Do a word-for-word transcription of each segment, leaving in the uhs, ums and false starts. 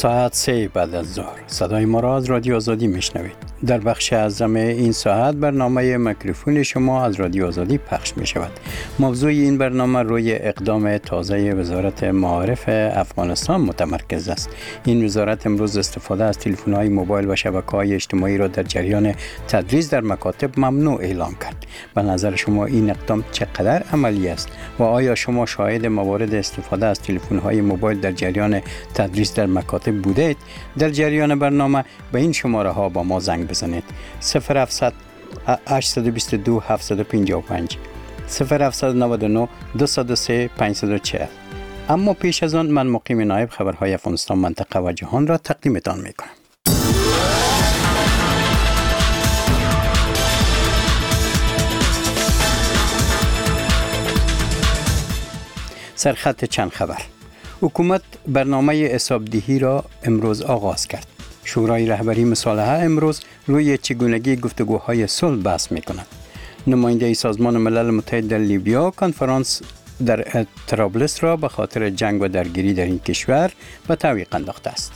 ساعت سه بعد از ظهر صدای ما را از رادیو آزادی میشنوید. در بخش اعظم این ساعت برنامه میکروفون شما از رادیو آزادی پخش می شود. موضوع این برنامه روی اقدام تازه وزارت معارف افغانستان متمرکز است. این وزارت امروز استفاده از تلفن‌های موبایل و شبکه‌های اجتماعی را در جریان تدریس در مکاتب ممنوع اعلام کرد. به نظر شما این اقدام چقدر عملی است و آیا شما شاهد موارد استفاده از تلفن‌های موبایل در جریان تدریس در مکاتب بودید؟ در جریان برنامه به این شماره ها با ما زنگ بزنید: صفر هفتصد هشت دو دو هفت پنج پنج صفر هفتصد و نود و نه دو صفر سه پنج چهار صفر. اما پیش از آن من مقیم نایب خبرهای افغانستان منطقه و جهان را تقدیمتان میکنم. سرخط چند خبر. حکومت برنامه حسابدهی را امروز آغاز کرد. شورای رهبری مصالحه امروز روی چگونگی گفتگوهای صلح بحث می‌کند. نماینده سازمان ملل متحد در لیبیا کنفرانس در طرابلس را به خاطر جنگ و درگیری در این کشور به تعویق انداخته است.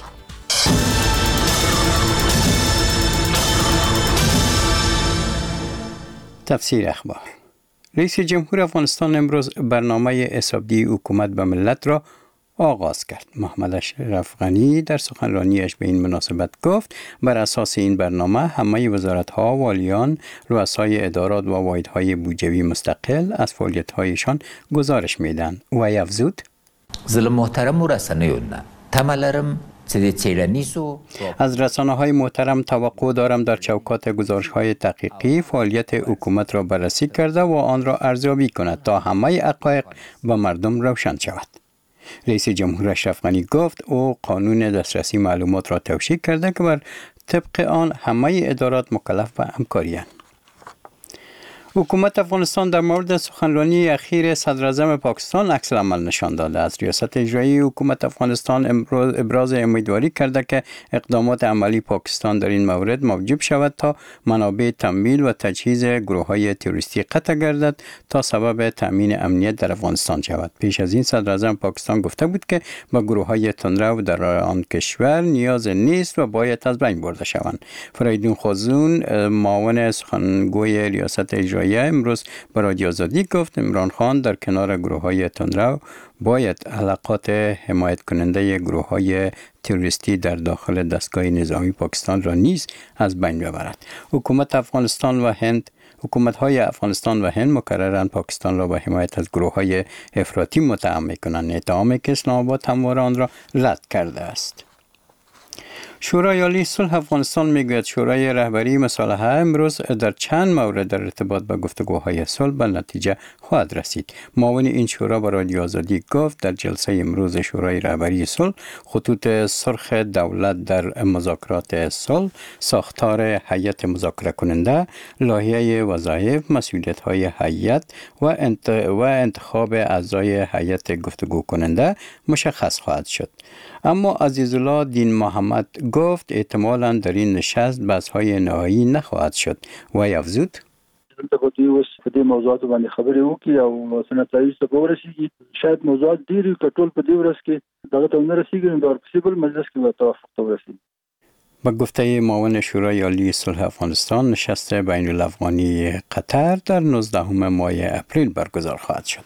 تفسیر اخبار. رئیس جمهور افغانستان امروز برنامه حسابدهی حکومت به ملت را آغاز کرد. محمد اشرف غنی در سخنرانیش به این مناسبت گفت بر اساس این برنامه همه وزارت‌ها، والیان، رؤسای ادارات و واحدهای بودجوی مستقل از فعالیت‌هایشان گزارش میدن و افزود: زل محترم و رسانه‌یون تملرم از رسانه‌های محترم توقع دارم در چوکات گزارش‌های تحقیقی فعالیت حکومت را بررسی کرده و آن را ارزیابی کند تا همه حقایق به مردم روشن شود. رئیس جمهور اشرف غنی گفت او قانون دسترسی معلومات را توشیح کرده که بر طبق آن همه ادارات مکلف به همکاری‌اند. حکومت افغانستان در مورد سخنرانی اخیر صدراعظم پاکستان عکس العمل نشان داده است. ریاست اجرایی حکومت افغانستان امروز ابراز امیدواری کرده که اقدامات عملی پاکستان در این مورد موجب شود تا منابع تمویل و تجهیز گروه‌های تروریستی قطع گردد تا سبب تامین امنیت در افغانستان شود. پیش از این صدراعظم پاکستان گفته بود که با گروه‌های تندرو در آن کشور نیاز نیست و باید از بین برده شوند. فریدون خازون معاون سخنگوی ریاست اجرایی امروز به رادیو آزادی گفت عمران خان در کنار گروه‌های تندرو باید علاقات حمایت کننده گروه‌های تروریستی در داخل دستگاه نظامی پاکستان را نیز از بین ببرد. حکومت افغانستان و هند حکومت‌های افغانستان و هند مکرراً پاکستان را به حمایت از گروه‌های افراطی متهم می‌کنند، اتهامی که اسلام آباد همواره آن را رد کرده است. شورای عالی صلح افغانستان میگوید شورای رهبری مصالحه امروز در چند مورد در ارتباط با گفتگوهای صلح به نتیجه خواهد رسید. معاون این شورا به رادیو آزادی گفت در جلسه امروز شورای رهبری صلح خطوط سرخ دولت در مذاکرات صلح، ساختار هیئت مذاکره کننده، لایحه وظایف، مسئولیت‌های هیئت و انت و انتخاب اعضای هیئت گفتگو کننده مشخص خواهد شد. اما عزیزالله دین محمد گفت احتمالاً در این نشست بحث‌های نهایی نخواهد شد و افزود: دلته په دې اوس په دې موضوعاتو باندې خبرې وکړي او سنتایي ته ورسیږي. شاید موضوعات ډېر وي که ټول په دې ورځ کې دغه ته ونه رسیږي نو د ورپسې بل مجلس کې به توافق ته ورسیږي. با گفته معاون شورای عالی صلح افغانستان نشست بین الافغانی قطر در نوزدهم ماه اپریل برگزار خواهد شد.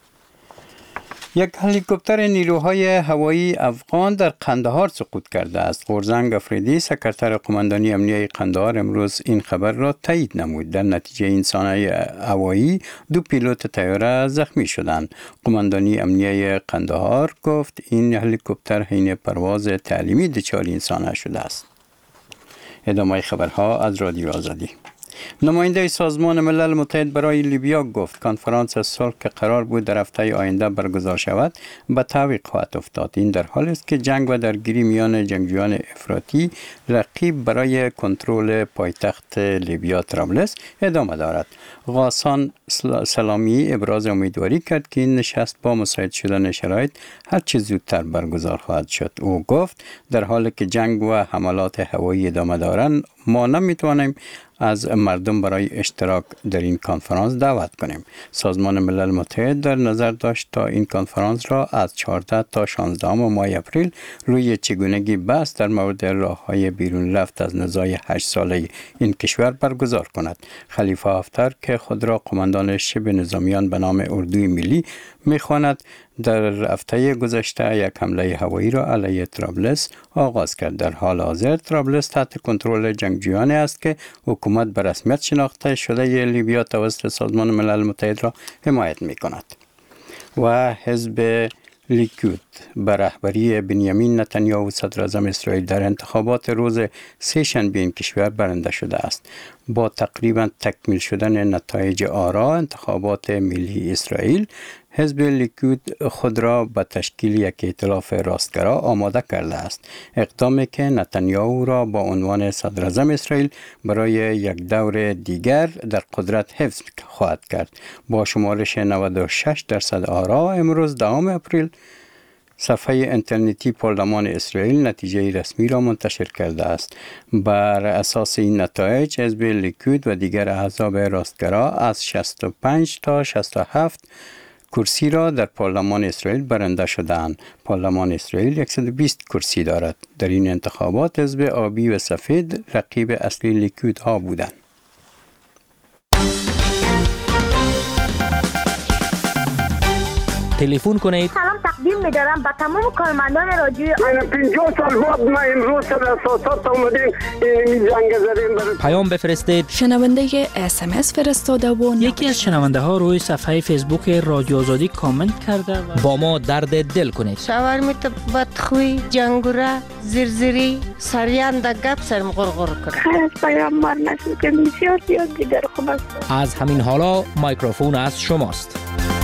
یک هلیکوپتر نیروهای هوایی افغان در قندهار سقوط کرده است. قرزنگ افریدی سکرتر قماندانی امنیه قندهار امروز این خبر را تایید نمود. در نتیجه این صنایع هوایی دو پیلوت طیاره زخمی شدند. قماندانی امنیه قندهار گفت این هلیکوپتر حین پرواز تعلیمی دچار این صحنه شده است. ادامه خبرها از رادیو آزادی. نماینده سازمان ملل متحد برای لیبیا گفت کنفرانس صلح که قرار بود در هفته آینده برگزار شود به تعویق خواهد افتاد. این در حالی است که جنگ و درگیری میان جنگجویان افراطی رقیب برای کنترل پایتخت لیبیا طرابلس ادامه دارد. غاسان سلامی ابراز امیدواری کرد که این نشست با مساعد شدن شرایط هر چه زودتر برگزار خواهد شد. او گفت در حالی که جنگ و حملات هوایی ادامه دارند ما نمیتوانیم از مردم برای اشتراک در این کنفرانس دعوت کنیم. سازمان ملل متحد در نظر داشت تا این کنفرانس را از چهارده تا شانزده ماه اپریل روی چگونگی بحث در مورد راه‌های بیرون رفت از نزاع هشت ساله این کشور برگزار کند. خلیفه حفتر که خود را قماندان شبه نظامیان به نام اردوی ملی می‌خواند، در هفته گذشته یک حمله هوایی را علیه طرابلس آغاز کرد. در حال حاضر طرابلس تحت کنترل جنگجویانی است که حکومت به رسمیت شناخته شده لیبیا توسط سازمان ملل متحد را حمایت می‌کند. و حزب لیکود به رهبری بنیامین نتانیاهو صدر اعظم اسرائیل در انتخابات روز سه شنبه این کشور برنده شده است. با تقریبا تکمیل شدن نتایج آرا انتخابات ملی اسرائیل، حزب لیکود خود را به تشکیل یک ائتلاف راستگرا آماده کرده است. اقدامی که نتانیاهو را با عنوان صدر اعظم اسرائیل برای یک دور دیگر در قدرت حفظ خواهد کرد. با شمارش نود و شش درصد آرا امروز دهم اپریل صفحه اینترنتی پارلمان اسرائیل نتیجه رسمی را منتشر کرده است. بر اساس این نتایج حزب لیکود و دیگر احزاب راستگرا از شصت و پنج تا شصت و هفت کرسی را در پارلمان اسرائیل برنده شدند. پارلمان اسرائیل صد و بیست کرسی دارد. در این انتخابات حزب آبی و سفید رقیب اصلی لیکود ها بودند. تلفن کنید. سلام تقدیم می‌دارم به تمام کارمندان رادیو. من پنجاه سال بعد ما امروز در اساسات اومدیم این جنگ زدیم. پیام بفرستید. شنونده اس ام اس فرستاده و یکی از شنونده ها روی صفحه فیسبوک رادیو آزادی کامنت کرده و با ما درد دل کنید. شاورمیت بدخوی، جنگوره، زرزری، سریان در گپ سرم غرغر کرد. خیلی از پیام مار نشد که بسیار زیاد دیگر خوب است. از همین حالا میکروفون از شماست.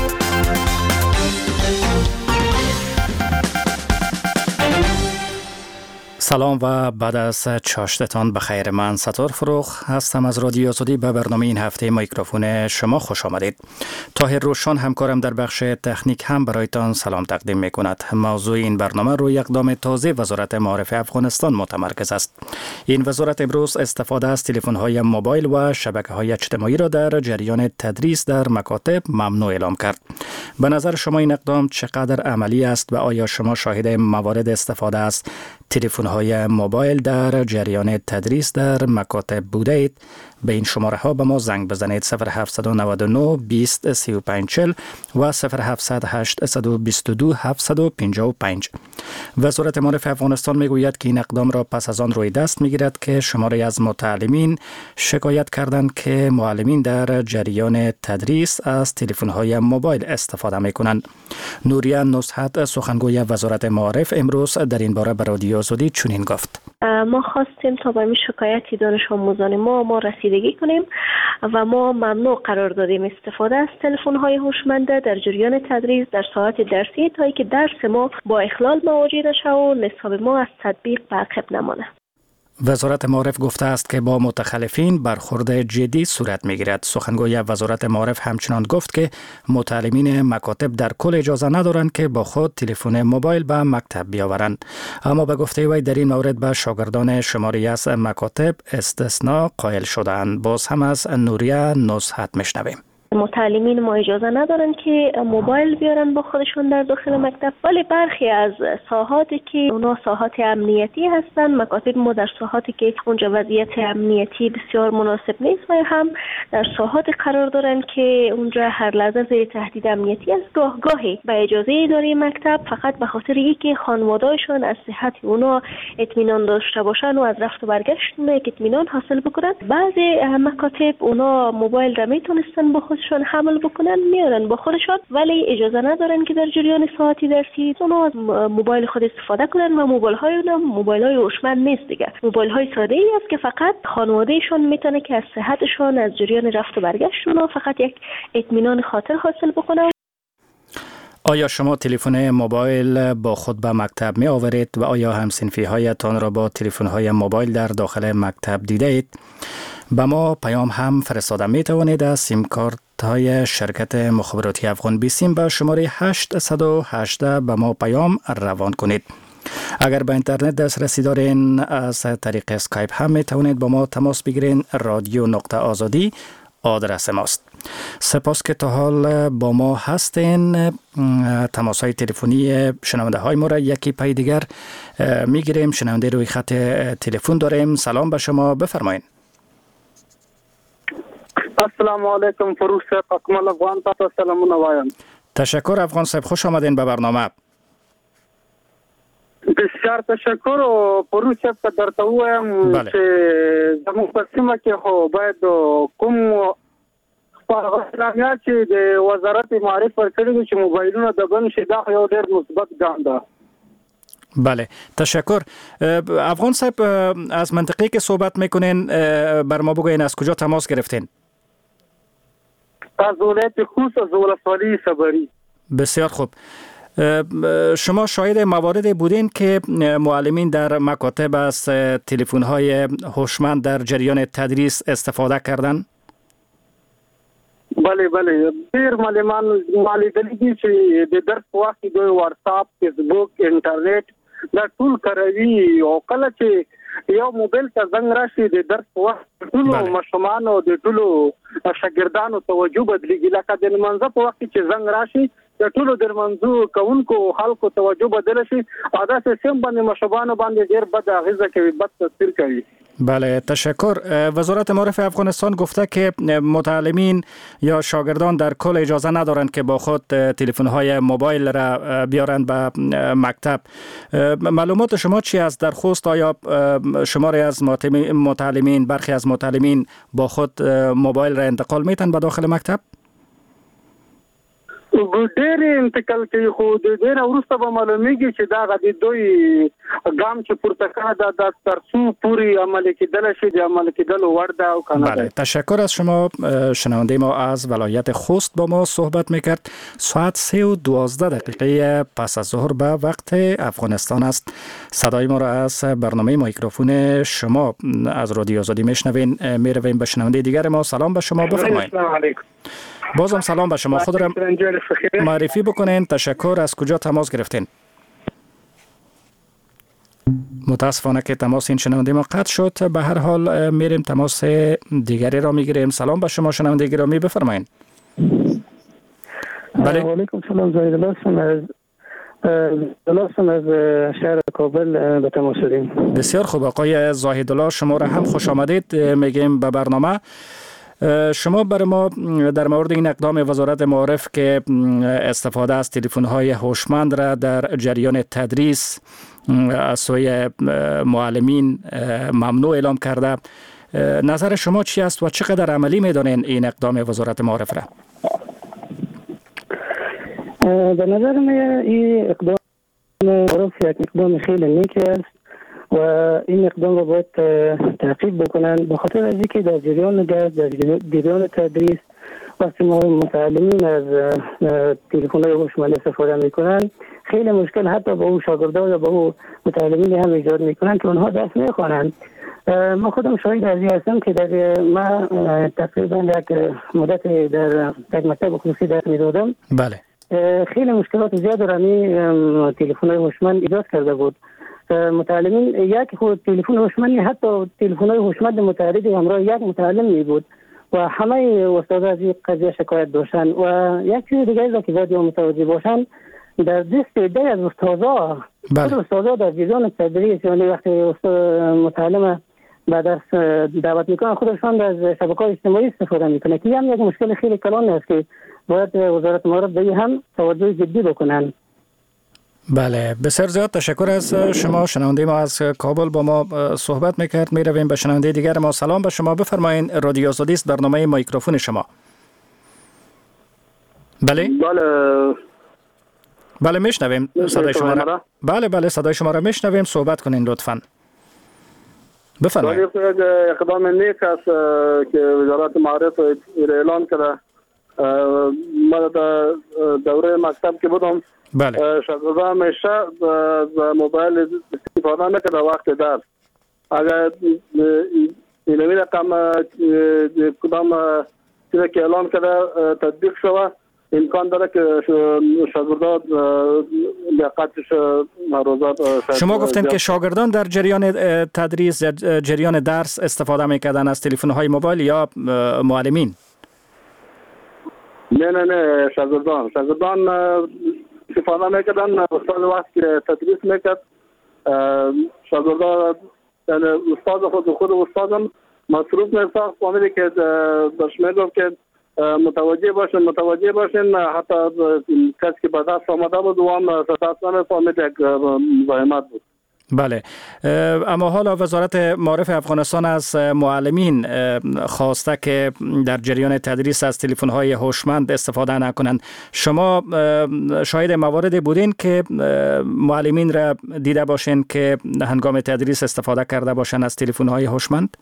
سلام و بعد از چاشتتان بخیر. من ستار فروخ هستم از رادیو آزادی. به برنامه این هفته میکروفون شما خوش آمدید. طاهر روشن همکارم در بخش تکنیک هم برایتان سلام تقدیم می کند. موضوع این برنامه روی اقدام تازه وزارت معارف افغانستان متمرکز است. این وزارت امروز استفاده از تلفن‌های موبایل و شبکه‌های اجتماعی را در جریان تدریس در مکاتب ممنوع اعلام کرد. به نظر شما این اقدام چقدر عملی است و آیا شما شاهد موارد استفاده از تلفن‌های موبایل در جریان تدریس در مکاتب بوده اید؟ به این شماره ها به ما زنگ بزنید: صفر هفت نه نه بیست سی و پنج چهل و صفر هفت هشت دو دو هفت پنج پنج. وزارت معارف افغانستان میگوید که این اقدام را پس از آن روی دست میگیرد که شماری از متعلمین شکایت کردند که معلمین در جریان تدریس از تلفن‌های موبایل استفاده میکنند. نوریا نصحت سخنگوی وزارت معارف امروز در این باره به رادیو آزادی چنین گفت: ما خواستیم تا به این شکایتی دانش آموزان ما ما رسیدگی کنیم و ما ممنوع قرار دادیم استفاده از تلفن‌های هوشمند در جریان تدریس در ساعت درسی تا اینکه درس ما با اخلال مواجه نشه و نصاب ما از تطبیق به عقب نمانه. وزارت معارف گفته است که با متخلفین برخورد جدی صورت میگیرد. سخنگوی وزارت معارف همچنان گفت که متعلمین مکاتب در کل اجازه ندارند که با خود تلفن موبایل به مکتب بیاورند، اما به گفته وی در این مورد به شاگردان شماری از مکاتب استثناء قائل شدند. باز هم از نوریا نصحت میشنویم. متعلمین ما اجازه ندارن که موبایل بیارن با خودشون در داخل مکتب، ولی برخی از ساحاتی که اونا ساحات امنیتی هستن، مکاتب ما در ساحاتی که اونجا وضعیت امنیتی بسیار مناسب نیست و هم در ساحاتی قرار دارن که اونجا هر لحظه زیر تهدید امنیتی است، گاه گاهی به اجازه اداره مکتب فقط به خاطر اینکه خانواده‌شون از صحت اونا اطمینان داشته باشن و از رفت و برگشتشون اطمینان حاصل بکنن، بعضی مکاتب اونا موبایل را میتونستن با خودشون حمل بکنن میارن با خودشون، ولی اجازه ندارن که در جریان ساعتی درسی اونا از موبایل خود استفاده کنن و موبایل های اونا موبایل های هوشمند نیست دیگه، موبایل های ساده ای است که فقط خانوادهشون میتونه که از صحتشون از جریان رفت و برگشت اونا فقط یک اطمینان خاطر حاصل بکنن. آیا شما تلفن موبایل با خود به مکتب می آورید و آیا همسنفی هایتان را با تلفن های موبایل در داخل مکتب دیده اید؟ به ما پیام هم فرستاده می توانید. از سیم کارت های شرکت مخابراتی افغان بیسیم به شماره هشت یک هشت به ما پیام روان کنید. اگر به اینترنت دسترسی دارین از طریق اسکایپ هم میتونید با ما تماس بگیرین. رادیو نقطه آزادی آدرس ماست. سپاس که تا حال با ما هستین. تماس های تلفنی شنونده های ما را یکی پای دیگر میگیریم. شنونده روی خط تلفن داریم. سلام به شما، بفرمایید. السلام علیکم فروش صاحب، اکمل افغان تاسو سلامونه وایم. تشکر افغان صاحب، خوش آمدین به برنامه. بسیار تشکر. او فروش صاحب که درته وایم چې زموږ په سیمه کې خو باید کوم پروګرامیا چې د وزارت معارف ورکړي دي چې موبایلونه د بند شي، دا یو ډېر مثبت ګام ده. بله، تشکر. افغان صاحب، از منطقه‌ای که صحبت میکنین بر ما بگوین از کجا تماس گرفتین؟ از ولایت خوست، از ولسوالی صبری. بسیار خوب. شما شاهد مواردی بودین که معلمین در مکاتب از تلفن‌های هوشمند در جریان تدریس استفاده کردن؟ بله بله، ډیر معلمان معلومات دي چې د درس وخت دوی واتساپ، فیسبوک، انټرنیټ دا ټول کوي او کله چې یو موبایل ته زنګ راشي د درس وخت ټول مشمانو د ټول شاګردانو توجه بدلېږي. لکه د منځ په وخت چې زنګ راشي د ټول د منځو کوونکو خلکو توجه بدل شي، ادا سیستم باندې مشبانو باندې ډیر بد اغیزه کوي، بد تاثیر کوي. بله، تشکر. وزارت معارف افغانستان گفته که متعلمین یا شاگردان در کل اجازه ندارند که با خود تلفن‌های موبایل را بیارند به مکتب. معلومات شما چی است در خوست؟ آیا شماری از متعلمین، برخی از متعلمین با خود موبایل را انتقال میتن به داخل مکتب؟ ډېر انتقال کوي، خو د ډېر وروسته به معلومیږي چې دا غدي دوی ګام چې پورته کړه د ترسو پوری عمل کېدل شي، د عمل کېدل وړ ده او کنه. بله، تشکر از شما. شنونده ما از ولایت خوست با ما صحبت میکرد. ساعت سه و دوازده دقیقه پس از ظهر به وقت افغانستان است. صدای ما را از برنامه میکروفون شما از رادیو آزادی میشنوین. میرویم به شنونده دیگر ما. سلام به شما، بفرمایید. سلام علیکم. بازم سلام به شما. خود را معرفی بکنین. تشکر. از کجا تماس گرفتین؟ متاسفانه که تماس این شنونده ما قطع شد. به هر حال میریم تماس دیگری را میگیریم. سلام به شما شنونده گرامی، بفرمایین. بله. علیکم سلام، زاهد الله هستم از دلستان از شهر کابل به تماس شدیم. بسیار خوب آقای زاهد الله، شما را هم خوش آمدید میگیم به برنامه. شما برای ما در مورد این اقدام وزارت معارف که استفاده از تلفن‌های هوشمند را در جریان تدریس از سوی معلمین ممنوع اعلام کرده، نظر شما چی است و چقدر عملی می‌دانید این اقدام وزارت معارف را؟ به نظر من این اقدام معارف یک اقدام خیلی نیک است و این اقدام را باید تعقیب بکنند، به خاطر از اینکه در جریان درس، در جریان تدریس وقتی ما متعلمین از تلفن‌های هوشمند استفاده میکنند، خیلی مشکل حتی با اون شاگردان یا با اون متعلمین هم ایجاد میکنند که اونها درس میخوانند. ما خودم شاهد از این هستم که در ما تقریبا یک مدت در یک مکتب خصوصی درس میدادم. بله. خیلی مشکلات زیاد را می تلفن‌های هوشمند ایجاد کرده بود. متعلمین یک خود تلفن هوشمند، حتی تلفن‌های هوشمند متعددی همراه یک متعلم می بود و همه استادا از این قضیه شکایت داشتند. و یک چیز دیگه است که باید متوجه باشند، در دست عده از استادا، خود استادا در جریان تدریس، یعنی وقتی متعلم به درس دعوت میکنن خودشان از شبکه‌های اجتماعی استفاده میکنه که هم یک مشکل خیلی کلان است که باید وزارت معارف به هم توجه جدی بکنن. بله، بسیار زیاد تشکر از شما. شنونده ما از کابل با ما صحبت میکرد. میرویم به شنونده دیگر ما. سلام به شما، بفرمایین. رادیو آزادی است، برنامه میکروفون شما. بله بله بله میشنویم صدای شما را. بله بله صدای شما را میشنویم، صحبت کنین لطفاً. بفرمایید. اقدام نیک است که وزارت معارف اعلان کرده. ما در دوره مکتب که بودم، بله، شاگردان همیشه از موبایل استفاده نکرده وقت درس. اگر این رقم کدام چیزی که اعلان کرده تطبیق شود، امکان داره که شاگردان دقتش روزات. شما گفتین که شاگردان در جریان تدریس جریان درس استفاده میکردن از تلفن‌های موبایل یا معلمین؟ نه نه نه شاگردان شاگردان استفاده میکردن. استاد وقتی که تدریس میکرد شاگردان یعنی استاد خود خود استادم مصروف میساخت فهمیدی که بهش میگفت که متوجه باشین متوجه باشین حتی کسی که به دست آمده بود و هم دست نمیفهمید یک مزاحمت بود. بله، اما حالا وزارت معارف افغانستان از معلمین خواسته که در جریان تدریس از تلفن‌های هوشمند استفاده نکنند. شما شاهد مواردی بودین که معلمین را دیده باشین که هنگام تدریس استفاده کرده باشند از تلفن‌های هوشمند؟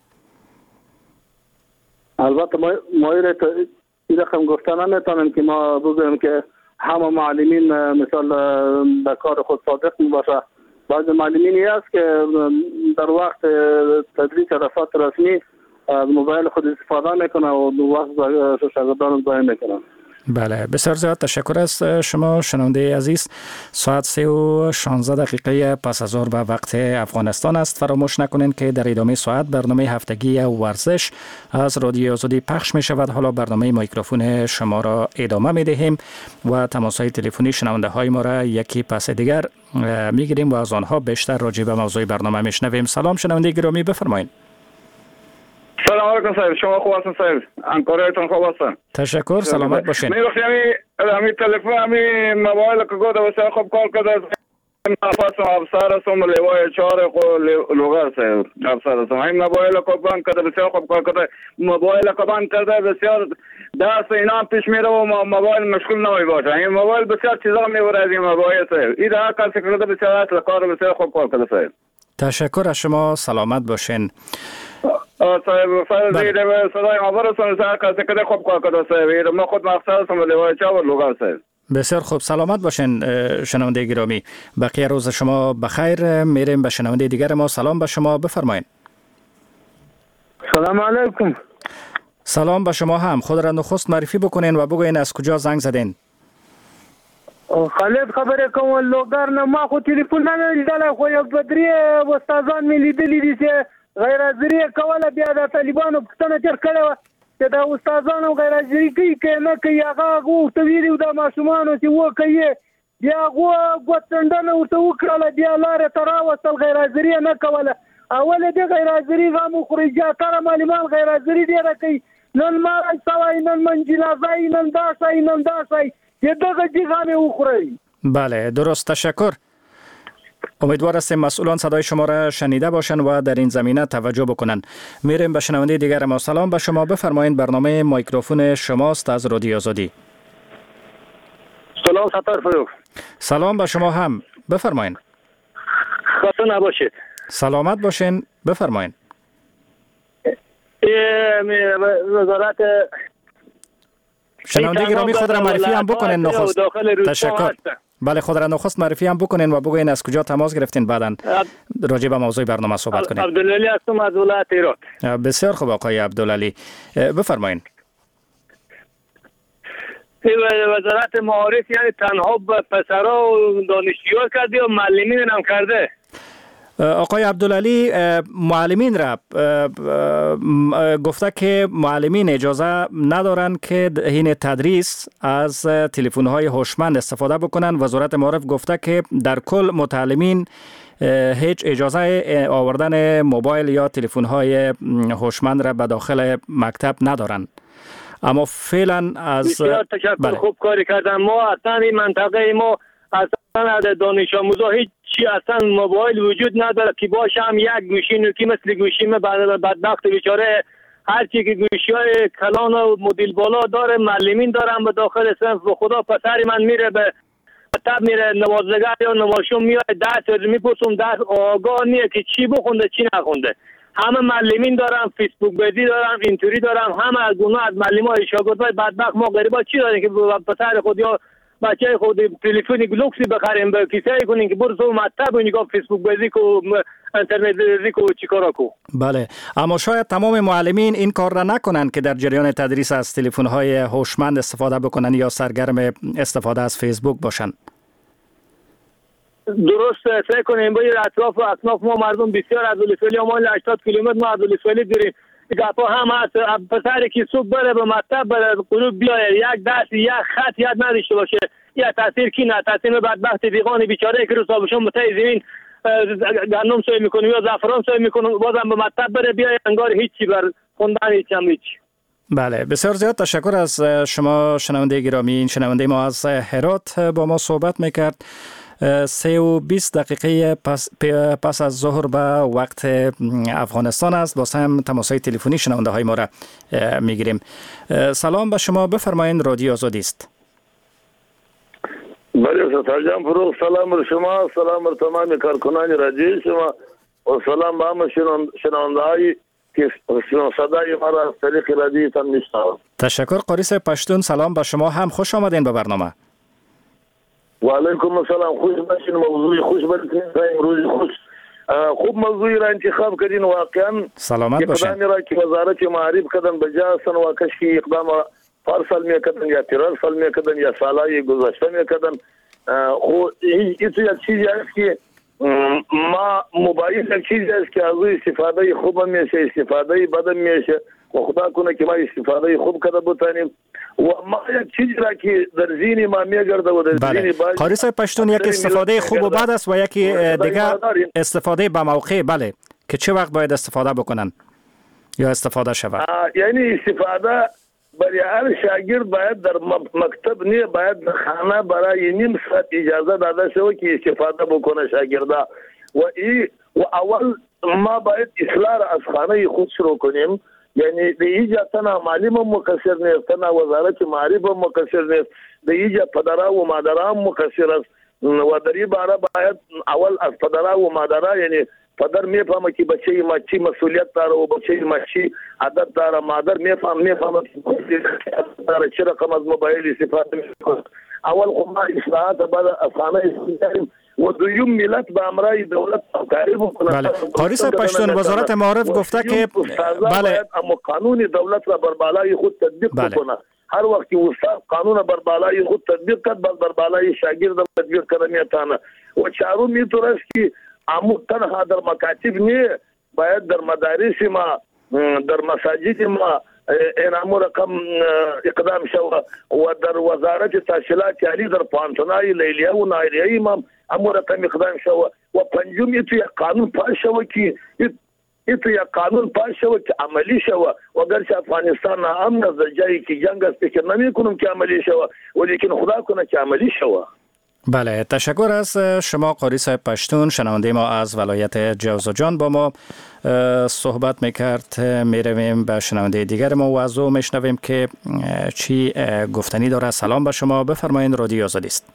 البته ما ما این رقم گفتن نمیتونیم که ما بگوییم که همه معلمین مثال در کار خود صادق باشه. بعض معلمینی هست که در وقت تدریس رفعت رسمی از موبایل خود استفاده میکنه و وقت شاگردان ضایع میکنه. بله، بسیار زیاد تشکر از شما شنونده عزیز. ساعت سه و شانزده دقیقه پس از ظهر به وقت افغانستان است. فراموش نکنین که در ادامه ساعت برنامه هفتگی ورزش از رادیو آزادی پخش می شود. حالا برنامه میکروفون شما را ادامه می دهیم و تماس‌های تلفنی شنونده های ما را یکی پس دیگر می گیریم و از آنها بیشتر راجع به موضوع برنامه می شنویم. سلام شنونده گرامی، بفرمایید. سلام علیکم صاحب، شما خوب هستین صاحب؟ همکارایتون خوب هستن؟ تشکر، سلامت باشین. می گفتم همین تلفن همین موبایل که گفت واسه خوب کار کرده. نفسم افسر هستم لیوای چهار لوگر صاحب افسر هستم. همین موبایل که بند کرده بسیار خوب کار کرده. موبایل که بند کرده بسیار دست اینا پیش میره و موبایل مشغول نمی باشه. این موبایل بسیار چیزا میبره از این موبایل صاحب. این هر کسی کرده بسیار اصل کار بسیار خوب کار کرده صاحب. تشکر از شما، سلامت باشین. صاحب فرض دیده صدای خبرتون سر کسی که خوب کار کرده صاحب. ما خود مقصد هستم لیوای چهار لوگر صاحب. بسیار خوب، سلامت باشین شنونده گرامی. بقیه روز شما بخیر. میریم به شنونده دیگر ما. سلام به شما، بفرمایید. سلام علیکم. سلام به شما هم. خود را نخست معرفی بکنین و بگوین از کجا زنگ زدین. خالد خبره کوم لوګر نه ما خو ټلیفون نه لیدل خو یو بدري استادان مې لیدلې دي چې غیر حاضري کوله بیا د طالبانو پښتنه تر کړه چې دا استادانو غیر حاضري کوي کنه کوي هغه غوښته ویلو د ماشومان چې و کوي بیا غو غوتندنه ورته وکړه بیا لار تر وصل غیر حاضري نه کوله اول دې غیر حاضري غو خريجه تر معلومان غیر حاضري دی راکې نن ما سوای نن منجلا زای نن دا سای نن دا سای بله، درست، تشکر. امیدوار هستیم مسئولان صدای شما را شنیده باشند و در این زمینه توجه بکنند. میریم به شنونده دیگر ما. سلام به شما، بفرمایید. برنامه میکروفون شماست از رادیو آزادی. سلام ستار فروخ. سلام به شما هم، بفرمایید. خسته نباشید. سلامت باشین، بفرمایید. وزارت شنونده گرامی خود را معرفی هم بکنین نخست. تشکر. بله، خود را نخست معرفی هم بکنین و بگوین از کجا تماس گرفتین بعداً راجع به موضوع برنامه صحبت کنین. عبدالعلی هستم از ولایت هرات. بسیار خوب آقای عبدالعلی، بفرمایین. وزارت معارف یعنی تنها پسرا و دانشجوها کرده و معلمین هم کرده. آقای عبدالعلی، معلمین را گفته که معلمین اجازه ندارند که حین تدریس از تلفن‌های هوشمند استفاده بکنند. وزارت معارف گفته که در کل متعلمین هیچ اجازه آوردن موبایل یا تلفن‌های هوشمند را به داخل مکتب ندارند. اما فعلا از بسیار تشکر، بله. خوب کاری کردن. ما اصلا این منطقه ما اصلا دانش آموزا هیچ چی اصلا موبایل وجود نداره که باشه هم یک گوشی نوکی مثل گوشی ما بدبخت بیچاره هر چی که گوشی های کلان و مدل بالا داره معلمین دارن به داخل صنف. به خدا پسر من میره به مکتب میره نوازنگر یا نمایشون میاد درس میپرسم درس آگاه نیه که چی بخونده چی نخونده. همه معلمین دارن، فیسبوک بازی دارن، اینطوری دارن، همه از گونه از معلمای شاگردای بدبخت. ما غریبا چی داریم که پسر خود یا بچه خود تلفن لوکسی بخریم به کیسه کنیم که برو تو مکتب و نگاه فیسبوک بازی کو اینترنت بازی کو چیکارا کو. بله، اما شاید تمام معلمین این کار را نکنن که در جریان تدریس از تلفن‌های هوشمند استفاده بکنن یا سرگرم استفاده از فیسبوک باشن. درست فکر کنیم باید اطراف و اصناف ما مردم بسیار از ولسوالی ما هشتاد کیلومتر ما از ولسوالی داریم. گپا هم هست پسر که صبح بره به مکتب بره قلوب بیاید یک دست یک خط یاد نداشته باشه یا تاثیر کی نه تاثیر بدبخت دیوان بیچاره که رو صابشون متای زمین گندم سوی میکنه یا زعفران سوی میکنه بازم به مکتب بره بیاید انگار هیچی بر خوندن هیچ هم هیچ. بله، بسیار زیاد تشکر از شما شنونده گرامی. این شنونده ما از هرات با ما صحبت میکرد. سه و بیست دقیقه پس, پس از ظهر به وقت افغانستان است. باز هم تماسهای تلفنی شنونده های ما را میگیریم. سلام به شما، بفرمایید، رادیو آزادی است. بله ستارجان فروغ، سلام بر شما، سلام بر تمام کارکنان رادیو شما و سلام به همه شنونده های که صدای ما را از طریق رادیو تان میشنوند. تشکر. قاریس پشتون، سلام به شما هم، خوش آمدین به برنامه. و علیکم السلام، خوش باشین، موضوع خوش باشین، روز خوش. خوب موضوعی را انتخاب کردین، واقعا سلامت باشین. اقدامی را که وزارت معارف کردن بجا سن و کشکی اقدام پارسال میکردن یا تیرار سال میکردن یا سالهای گذشته میکردن. خو این تو یک چیزی است که ما موبایل یک چیزی است که از استفاده خوب میشه، استفاده بد میشه. خدا کنه که ما استفاده خوب کرده بتانیم و ما یک چیزی را که در ذهن ما میگرده و در ذهن باید قاری صاحب پشتون یک استفاده خوب و بد است و یکی دیگه استفاده به موقع. بله، که چه وقت باید استفاده بکنن یا استفاده شود؟ یعنی استفاده برای هر شاگرد باید در مکتب نه، باید در خانه برای نیم ساعت اجازه داده شود که استفاده بکنه شاگردا و ای و اول ما باید اصلاح از خانه خود شروع کنیم. یعنی د ایجا تنها معلم مقصر نیست، تنها وزارت معارف مقصر نیست، د ایجا پدرها و مادرها مقصر است و در این باره باید اول از پدرها و مادرها، یعنی پدر میفهمه که بچه ما چی مسئولیت داره و بچه ما چی عادت داره، مادر میفهم میفهمه که چه رقم از موبایل استفاده میکنه. اول خب ما اصلاحات بعد از خانه استفاده و دویم ملت به امرای دولت همکاری بکنه. بله، قاری صاحب پشتون، وزارت معارف گفته که بله اما قانون دولت را بر بالای خود تطبیق بکنه. هر وقت که استاد قانون بر بالای خود تطبیق کرد بر بر بالای شاگرد تطبیق کردن میتونه. و چهارم میتونه است که امو تنها در مکاتب نه، باید در مدارس ما، در مساجد ما این امور رقم اقدام شود و در وزارت تحصیلات عالی در پانتونای لیلیه و نایریه امام امور رقم اقدام شود و پنجم ایتو یک قانون پاس شود که ایتو یک قانون پاس شود که عملی شود و اگرچه افغانستان امن از جایی که جنگ است فکر نمی کنم که عملی شود ولیکن خدا کنه که عملی شود. بله، تشکر از شما قاری صاحب پشتون. شنونده ما از ولایت جوزجان با ما صحبت میکرد. میرویم به شنونده دیگر ما و از او میشنویم که چی گفتنی داره. سلام به شما، بفرمایید، رادیو آزادی است.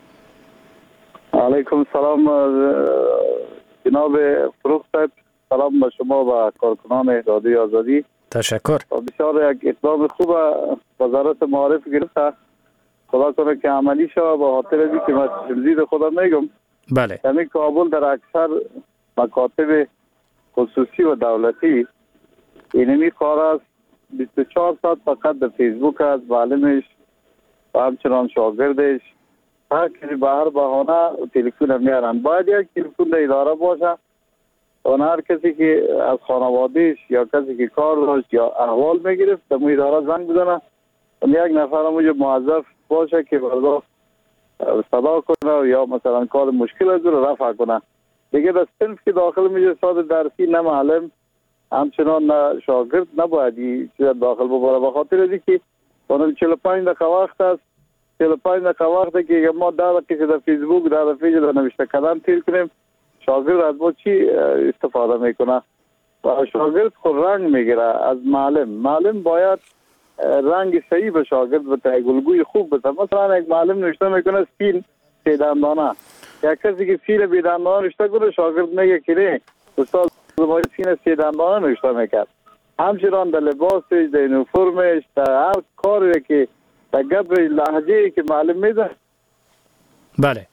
علیکم سلام جناب فروغ صاحب، سلام به شما و کارکنان رادیو آزادی. تشکر. بسیار یک اقدام خوب وزارت معارف گرفته، خدا کنه که عملی شود. با خاطر اینکه که من تلزید خدا میگم، بله، یعنی کابل در اکثر مکاتب خصوصی و دولتی اینمی کار است بیست و چهار ساعت فقط در فیسبوک است، معلمش و همچنان شاگردش هر کسی به هر بهانه تلفن میارن. باید یک تلفن در اداره باشه و هر کسی که از خانوادهش یا کسی که کار داشت یا احوال میگرفت در مو اداره زنگ بزنه و یک نفر همونجا موظف باشه که بردا صدا کنه یا مثلا کار مشکل از رو رفع کنه. دیگه در صنف که داخل میشه ساعت درسی نه معلم همچنان نه شاگرد نباید این چیز داخل بباره. بخاطر از اینکه اون چهل و پنج دقیقه وقت است، چهل و پنج دقیقه وقت که ما ده دقیقه در فیسبوک ده دقیقه در نوشته کردن تیر کنیم، شاگرد از ما چی استفاده میکنه؟ و شاگرد خود رنگ میگیره از معلم. معلم باید رنگ صحیح به شاگرد بده، گلگوی خوب بده. مثلا یک معلم نوشته میکنه سیل سه دندانه، یک کسی که سیل بی دندانه نوشته کنه شاگرد میگه که نه استاد باید سیل سه دندانه نوشته میکرد. همچنان در لباسش، در یونیفرمش، در هر کاری که در گپ لهجه‌ای که معلم میده بله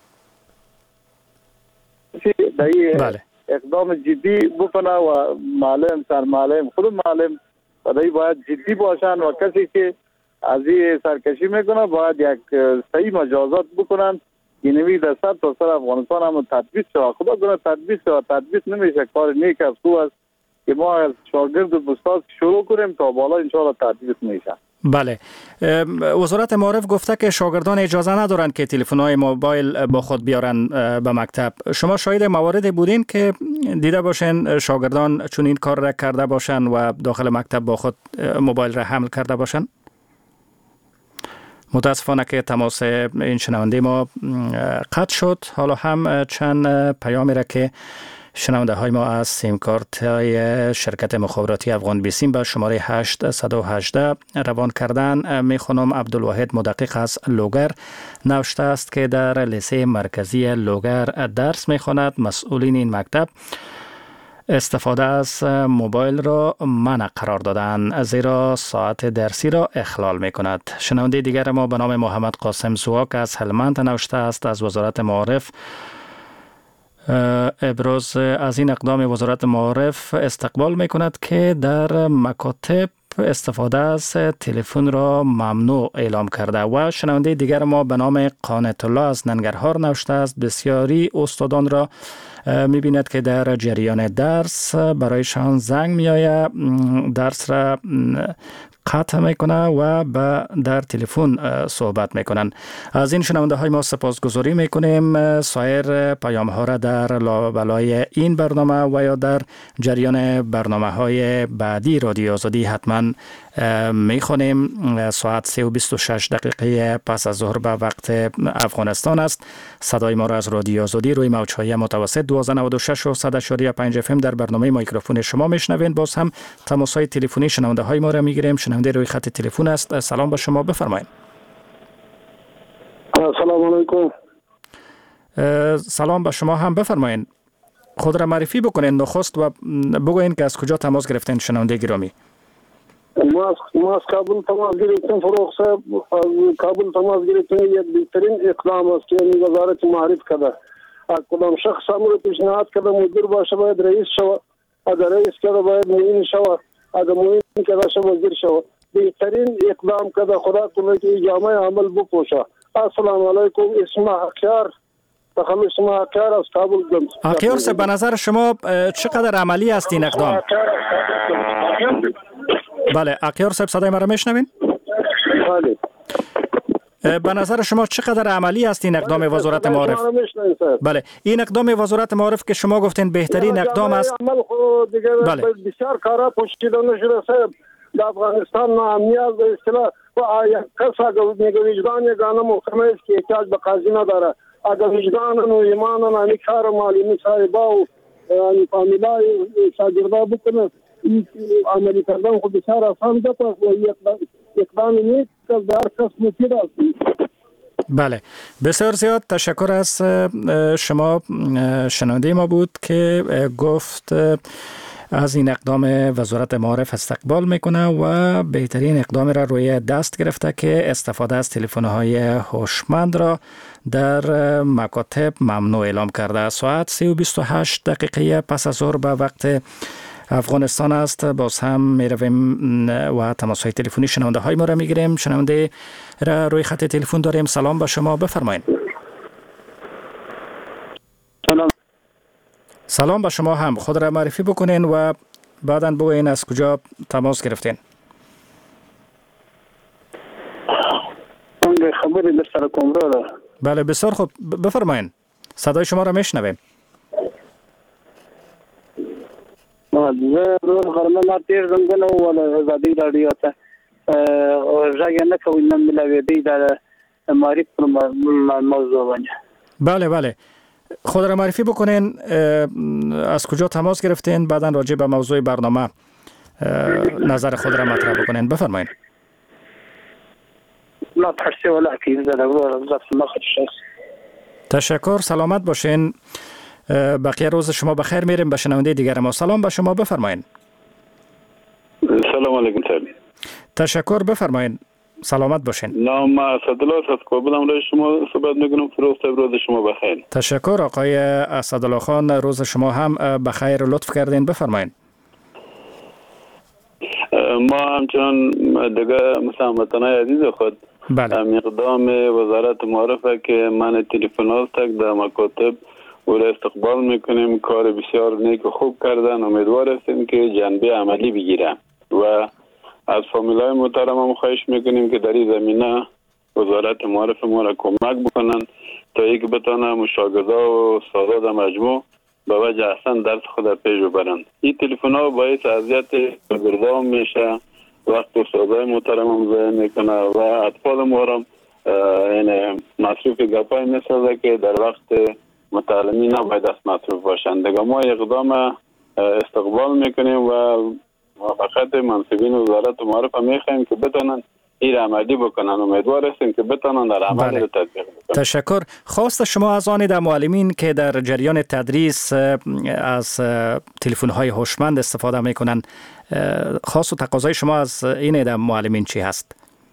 بله اقدام جدی بکنه و معلم سر معلم خود معلم بدایی باید جدی باشن و کسی که از این سرکشی میکنه باید یک صحیح مجازات بکنن. اینوی در صد تا سر افغانستان هم تطبیق شد. خدا کنه تطبیق شد. تطبیق نمیشه کار نیک از خوب است که ما از شاگرد و استاد شروع کنیم تا بالا انشاءالله تطبیق میشه. بله وزارت معارف گفته که شاگردان اجازه ندارند که تلفن‌های موبایل با خود بیارن به مکتب. شما شاهد مواردی بودین که دیده باشین شاگردان چون این کار را کرده باشن و داخل مکتب با خود موبایل را حمل کرده باشن؟ متاسفانه که تماس این شنونده ما قطع شد. حالا هم چند پیامی را که شنونده های ما از سیم کارت های شرکت مخابراتی افغان بیسیم به شماره هشت یک هشت روان کردن. میخونم عبدالواحد مدقق از لوگر نوشته است که در لیسه مرکزی لوگر درس میخواند. مسئولین این مکتب استفاده از موبایل را منع قرار دادن زیرا ساعت درسی را اخلال می کند. شنونده دیگر ما به نام محمد قاسم زواک از هلمند نوشته است از وزارت معارف ابراز از این اقدام وزارت معارف استقبال می کند که در مکاتب استفاده از تلفن را ممنوع اعلام کرده. و شنونده دیگر ما به نام قانت الله از ننگرهار نوشته است بسیاری استادان را می بیند که در جریان درس برایشان زنگ می آید، درس را قطع میکنه و با در تلفن صحبت میکنن. از این شنونده های ما سپاسگزاری میکنیم. سایر پیام ها را در لابلای این برنامه و یا در جریان برنامه های بعدی رادیو آزادی حتما میخونیم. ساعت سه و بیست و شش دقیقه پس از ظهر به وقت افغانستان است. صدای ما را از رادیو آزادی روی موج‌های متوسط دویست و نود و شش و صد و پنج اف ام در برنامه میکروفون شما میشنوین. باز هم تماس های تلفنی شنونده های ما را میگیریم. شنونده روی خط تلفن است. سلام به شما، بفرمایید. سلام علیکم. سلام به شما هم، بفرمایید. خود را معرفی بکنین نخست و بگوین که از کجا تماس گرفتین شنونده گرامی. ما ما از کابل تماس گرفتیم. فروغ صاحب از کابل تماس گرفتیم. یک بهترین اقدام است که وزارت معارف کرده. کدام شخص امر پیشنهاد کرده مدیر باشه باید رئیس شود. اگر رئیس کرده باید معین شود. اگر معین کرده شود وزیر شود. بهترین اقدام کرده. خدا کنه که جامعه عمل بپوشه. السلام علیکم. اسم حقیار تخلص اسم حقیار از کابل گنج. حقیار صاحب به نظر شما چقدر عملی است این اقدام؟ بله حقیار صاحب صدای ما را میشنوین؟ بله. به نظر شما چقدر عملی است این اقدام وزارت معارف؟ بله این اقدام وزارت معارف که شما گفتین بهترین اقدام است. عمل خود دیگه بسیار کارا پوشیده نشده صاحب. در افغانستان ناامنیت به اصطلاح و آیا کس اگر میگه وجدان یگانه محکمه است که احتیاج به قاضی نداره. اگر وجدان و ایمان و نمی کار معلمی صاحبا و فامیلای شاگردا بکنه عملی کردن خود بسیار آسان ده و اقدام نیست که در کس مفید است. بله بسیار زیاد تشکر از شما. شنونده ما بود که گفت از این اقدام وزارت معارف استقبال میکنه و بهترین اقدام را روی دست گرفته که استفاده از تلفن‌های هوشمند را در مکاتب ممنوع اعلام کرده. ساعت سه و بیست و هشت دقیقه پس از ظهر به وقت افغانستان است. باز هم میرویم و تماس‌های تلفنی شنونده های ما را میگیریم. شنونده را روی خط تلفن داریم. سلام به شما، بفرمایید. سلام. سلام به شما هم. خود را معرفی بکنین و بعداً بگوین از کجا تماس گرفتین. من خبری در سر کمرا دارم. بله بسیار خوب، بفرمایید. صدای شما را میشنویم. زه روز غرمه ما تیر زنګنه ولا ازادي رادیو ته ځای نه کوي نن ملاوي در معرفی پر موضوع باندې. بله بله خود را معرفی بکنین، از کجا تماس گرفتین، بعداً راجع به موضوع برنامه نظر خود را مطرح بکنین. بفرمایید. لا تحسی ولا کی تشکر، سلامت باشین. بقیه روز شما بخیر. میریم به شنونده دیگر ما. سلام به شما، بفرمایید. سلام علیکم. تشکر، بفرمایید. سلامت باشین. نام اسدالله از کابل امروز شما صحبت میکنم. فروخت روز شما بخیر. تشکر آقای اسدالله خان، روز شما هم بخیر. لطف کردین بفرمایید. ما همچنان دیگه مثل هموطنای عزیز خود بله. اقدام وزارت معرفه که من تلفنات تک در مکاتب او را استقبال میکنیم. کار بسیار نیک و خوب کردن. امیدوار هستیم که جنبه عملی بگیره و از فامیلای محترم هم خواهش میکنیم که در این زمینه وزارت معرفه ما را کمک بکنن تا یک بتانه شاگردا و استادات مجموع به وجه احسن درس خود پیش ببرند. این تلفن ها باعث اذیت شاگردا میشه، وقت استادای محترم هم ضایع میکنه و اطفال ما را یعنی مصروف گپای میسازه که در وقت متعلمی نباید دست مصروف باشند. دیگه ما اقدام استقبال میکنیم و موافقت منصبین وزارت معرفه میخوایم که بتونن این عملی بکنن. امیدوار هستیم که بتونن در عمل بله. تطبیق بکنن. تشکر. خواست شما از آن در معلمین که در جریان تدریس از تلفن های هوشمند استفاده میکنن، خواست و تقاضای شما از این در معلمین چی هست؟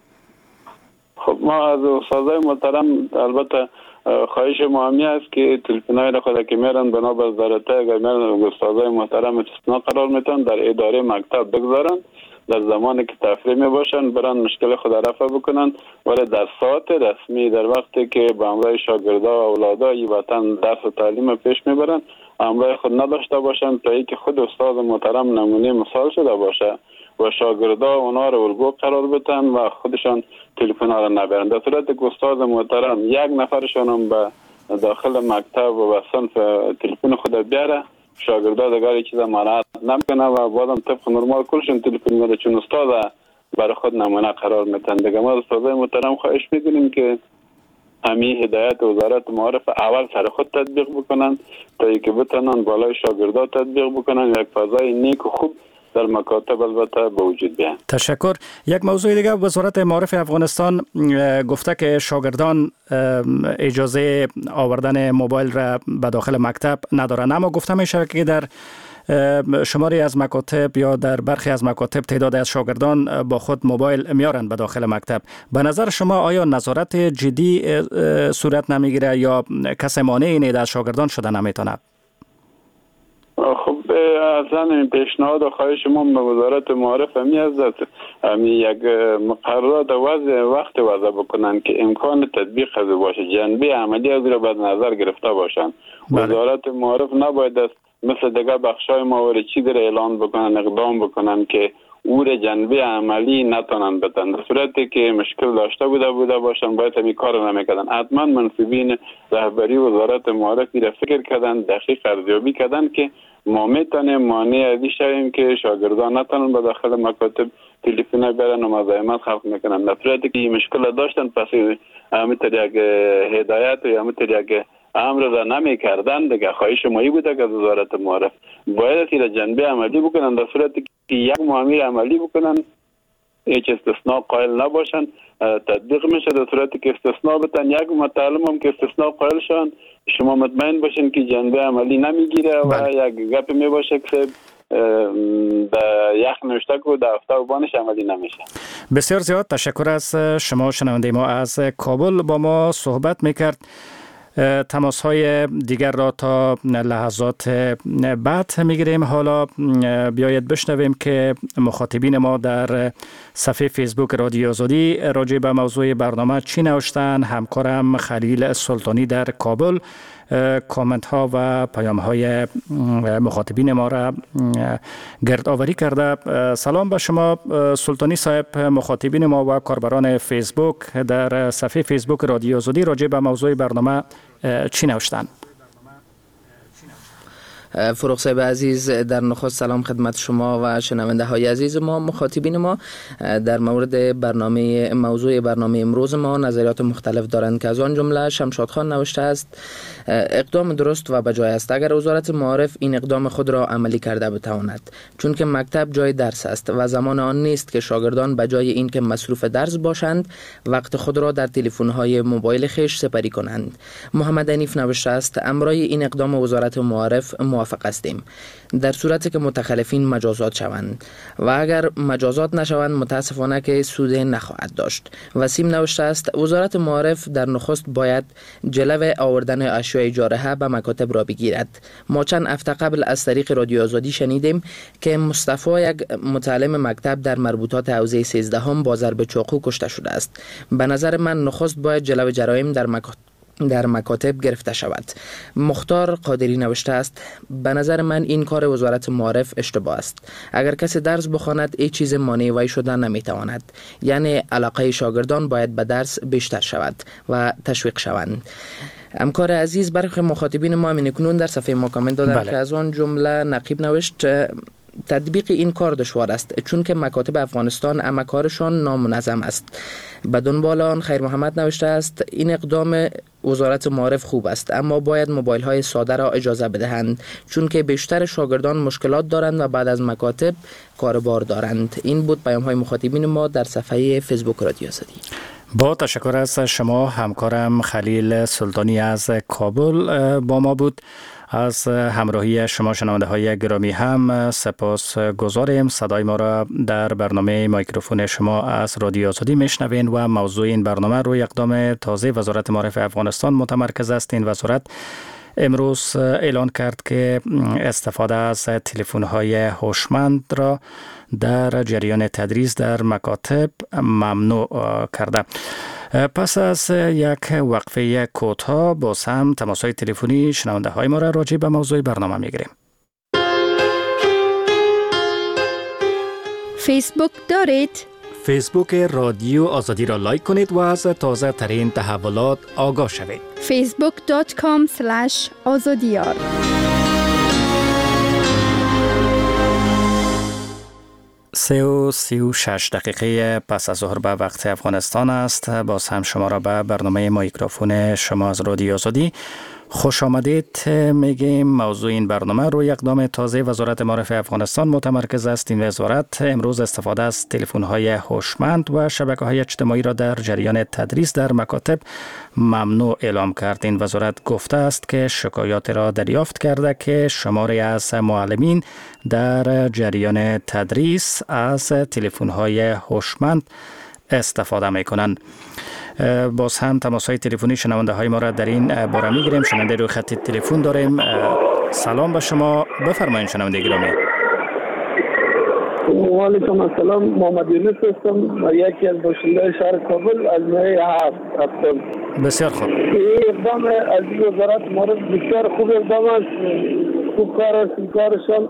خب ما از استادای محترم البته خواهش ما همی است که تلفن‌های را خود که میرن بنا به ضرورت اگر میرن استادای محترم استثناء قرار میتن در اداره مکتب بگذارن، در زمانی که تفریح می باشن برن مشکل خود رفع بکنن، ولی در ساعت رسمی در وقتی که به همراه شاگردا و اولادای وطن درس و تعلیم پیش میبرن همراه خود نداشته باشن تا اینکه خود استاد محترم نمونه مثال شده باشه و شاگردا اونا رو الگو قرار بدن و خودشان تلفن ها رو نبرن. در صورت که استاد محترم یک نفرشان هم به داخل مکتب و به صنف تلفن خود بیاره، شاگردا دیگر چیز مانعت نمیکنه و بعدم طبق نرمال کلشون تلفن میره، چون استاد برای خود نمونه قرار میتن. دیگه ما استادای محترم خواهش میکنیم که همین هدایت وزارت معرفه اول سر خود تطبیق بکنن تا اینکه بتونن بالای شاگردا تطبیق بکنن، یک فضای نیک و خوب در مکاتب البته به وجود بیان. تشکر. یک موضوع دیگه، وزارت معارف افغانستان گفته که شاگردان اجازه آوردن موبایل را به داخل مکتب ندارن، اما گفته میشه که در شماری از مکاتب یا در برخی از مکاتب تعداد از شاگردان با خود موبایل میارن به داخل مکتب. به نظر شما آیا نظارت جدی صورت نمیگیره یا کسی مانع این از شاگردان شده نمیتونه؟ خب اصلا این پیشنهاد و خواهش ما به وزارت معارف همی است همی یک مقررات وضع وقت وضع بکنن که امکان تطبیق از باشه، جنبه عملی از را باید نظر گرفته باشن. بله. وزارت معارف نباید است مثل دیگه بخشای ماورد چی در اعلان بکنن، اقدام بکنن که او را جنبه عملی نتونن بدن. در صورتی که مشکل داشته بوده بوده باشن باید همی کار نمیکردن. حتما منصبین رهبری وزارت معارفی را فکر کردن، دقیق ارزیابی کردن که ما میتونیم مانع ازی شویم که شاگردان نتونن به داخل مکاتب تلفن برن و مزاحمت خلق میکنن. در صورتی که این مشکل داشتن پس همینطور یک هدایت یا همینطور یک امر را نمی کردن، دیگه خواهش مایی بوده که از وزارت معارف باید این جنبه عملی بکنن. در صورتی که یک معامل عملی بکنن هیچ استثناء قائل نباشن تطبیق میشه. در صورتی که استثناء بتن یک متعلم هم که استثناء قائل شن شما مطمئن باشین که جنبه عملی نمیگیره و یک گپ می باشه که در یک نوشته که در هفته و بانش عملی نمیشه. بسیار زیاد تشکر از شما. شنونده ما از کابل با ما صحبت میکرد. تماس های دیگر را تا لحظات بعد میگیریم. حالا بیایید بشنویم که مخاطبین ما در صفحه فیسبوک رادیو آزادی راجع به موضوع برنامه چی نوشتن. همکارم خلیل سلطانی در کابل کامنت ها و پیام های مخاطبین ما را گرد آوری کرده. سلام به شما سلطانی صاحب. مخاطبین ما و کاربران فیسبوک در صفحه فیسبوک رادیو آزادی راجع به موضوع برنامه چی نوشتن؟ فروخ صاحب عزیز، در نخست سلام خدمت شما و شنونده های عزیز ما. مخاطبین ما در مورد برنامه موضوع برنامه امروز ما نظریات مختلف دارند که از آن جمله شمشاد خان نوشته است اقدام درست و بجای است اگر وزارت معارف این اقدام خود را عملی کرده بتواند، چون که مکتب جای درس است و زمان آن نیست که شاگردان بجای این که مصروف درس باشند وقت خود را در تلفن‌های موبایل خویش سپری کنند. محمد حنیف نوشته است امرای این اقدام وزارت معارف موافق موافق هستیم در صورتی که متخلفین مجازات شوند و اگر مجازات نشوند متاسفانه که سود نخواهد داشت. وسیم نوشته است وزارت معارف در نخست باید جلو آوردن اشیاء جارحه به مکاتب را بگیرد. ما چند هفته قبل از طریق رادیو آزادی شنیدیم که مصطفی یک متعلم مکتب در مربوطات حوزه سیزدهم با ضرب چاقو کشته شده است. به نظر من نخست باید جلو جرایم در مکاتب در مکاتب گرفته شود. مختار قادری نوشته است به نظر من این کار وزارت معارف اشتباه است. اگر کسی درس بخواند هیچ چیز مانع وی شده نمیتواند. یعنی علاقه شاگردان باید به درس بیشتر شود و تشویق شوند. همکار عزیز برخی مخاطبین ما همین کنون در صفحه ما کامنت دادند بله. که از آن جمله نقیب نوشت تطبیق این کار دشوار است چون که مکاتب افغانستان اما کارشان نامنظم است. به دنبال آن خیر محمد نوشته است این اقدام وزارت معارف خوب است اما باید موبایل های ساده را اجازه بدهند چون که بیشتر شاگردان مشکلات دارند و بعد از مکاتب کاربار دارند. این بود پیام های مخاطبین ما در صفحه فیسبوک رادیو آزادی. با تشکر از شما. همکارم خلیل سلطانی از کابل با ما بود. از همراهی شما شنونده های گرامی هم سپاس گذاریم. صدای ما را در برنامه میکروفون شما از رادیو آزادی میشنوین و موضوع این برنامه روی اقدام تازه وزارت معارف افغانستان متمرکز است. این وزارت امروز اعلان کرد که استفاده از تلفن‌های هوشمند را در جریان تدریس در مکاتب ممنوع کرده. پس از یک وقفه کوتاه باز هم تماس‌های تلفنی شنونده های ما را راجع به موضوع برنامه میگیریم. فیسبوک دارید؟ فیسبوک رادیو آزادی را لایک کنید و از تازه ترین تحولات آگاه شوید. فیسبوک دات کام اسلش آزادیار. سه و سی و شش دقیقه پس از ظهر به وقت افغانستان است. باز هم شما را به برنامه میکروفون شما از رادیو آزادی خوش آمدید میگیم. موضوع این برنامه روی اقدام تازه وزارت معارف افغانستان متمرکز است. این وزارت امروز استفاده از تلفن‌های هوشمند و شبکه‌های اجتماعی را در جریان تدریس در مکاتب ممنوع اعلام کرد. این وزارت گفته است که شکایات را دریافت کرده که شماری از معلمین در جریان تدریس از تلفن‌های هوشمند استفاده می‌کنند. باز هم تماس‌های تلفنی شنونده های ما را در این باره میگیریم. شنونده روی خط تلفن داریم. سلام به شما، بفرمایید شنونده گرامی. و علیکم السلام، محمد یونس هستم و یکی از باشندگان شهر کابل از ماه هفت هستم. بسیار خوب. این اقدام از وزارت معارف بسیار خوب اقدام است. خوب کار است این کارشان.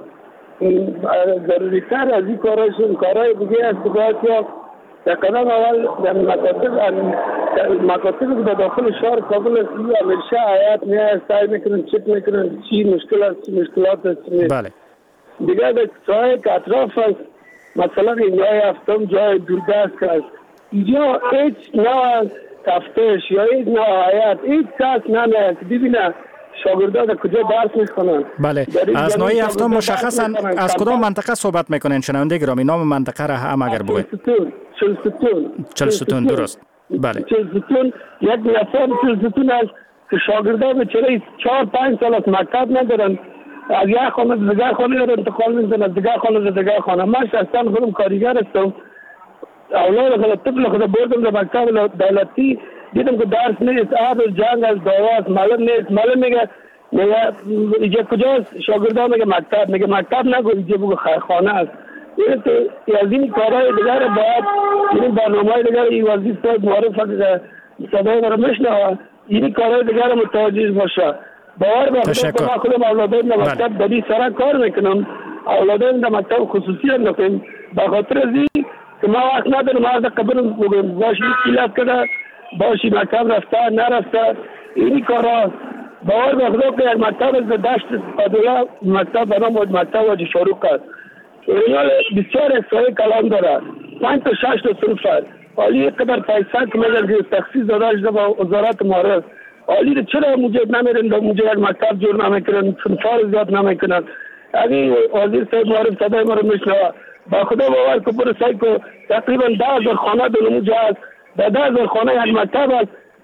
ضروری تر از این کارشان کارهای دیگه است که باید در قدم اول در مکاتب در مکاتب که به داخل شهر کابل است همیشه حیات میاد سعی میکنن چک میکنن چی مشکل است چی مشکلات است. بله. دیگه در جای که اطراف است مثلا این جای هفتم جای دوردست است اینجا هیچ نوع تفتش یا هیچ نوع حیات هیچ کس نمیاد ببینه شاگردان کجا درس میخونن. بله. از نوع هفتم مشخصا از کدام منطقه صحبت میکنین شنونده گرامی؟ نام منطقه را هم اگر بگوید. چلستون. چلستون درست. بله. چلستون یک نفر چلستون است که شاگردان بیچاره چهار پنج سال از مکتب ندارن. از یک خانه دیگر خانه را انتقال میزنن از دیگر خانه دیگر خانه. من شخصا خودم کارگر هستم. اولاد خود طفل خود بردم در مکتب دولتی دیدم که درس نیست، آب جنگ از دواست، معلم نیست. معلم میگه میگه اینجا کجاست؟ شاگردان میگه مکتب. میگه مکتب نگو اینجا بگو خانه است. این تو از این کارهای دیگر باید این برنامه‌های دیگر این وظیفه باید معرف صدای ما رو میشنوه این کارهای دیگر متوجه باشه. باور به خدا که من خودم اولادایم در مکتب در این سرک کار میکنم. اولادایم در مکتب خصوصی انداختیم به خاطر از این که ما وقت ندارم از قبل باشی کلاس کرده باشی مکتب رفته نرفته این کارها. باور به خدا که یک مکتب از دشت پدولا مکتب بنام مکتب واجه شروع کرد. ریال بسیار احسای کلام داره پنج تا شش تا صنف است. حالی قدر پیسه که مگر که تخصیص داده شده با وزارت معارف حالی رو چرا موجب نمیرن و موجب یک مکتب جور نمیکنن صنفار زیاد نمیکنن. اگه وزیر صاحب معارف صدای ما رو میشنوه با خدا باور که برو سعی که تقریبا ده هزار خانه در اونجا هست. در ده هزار خانه یک مکتب است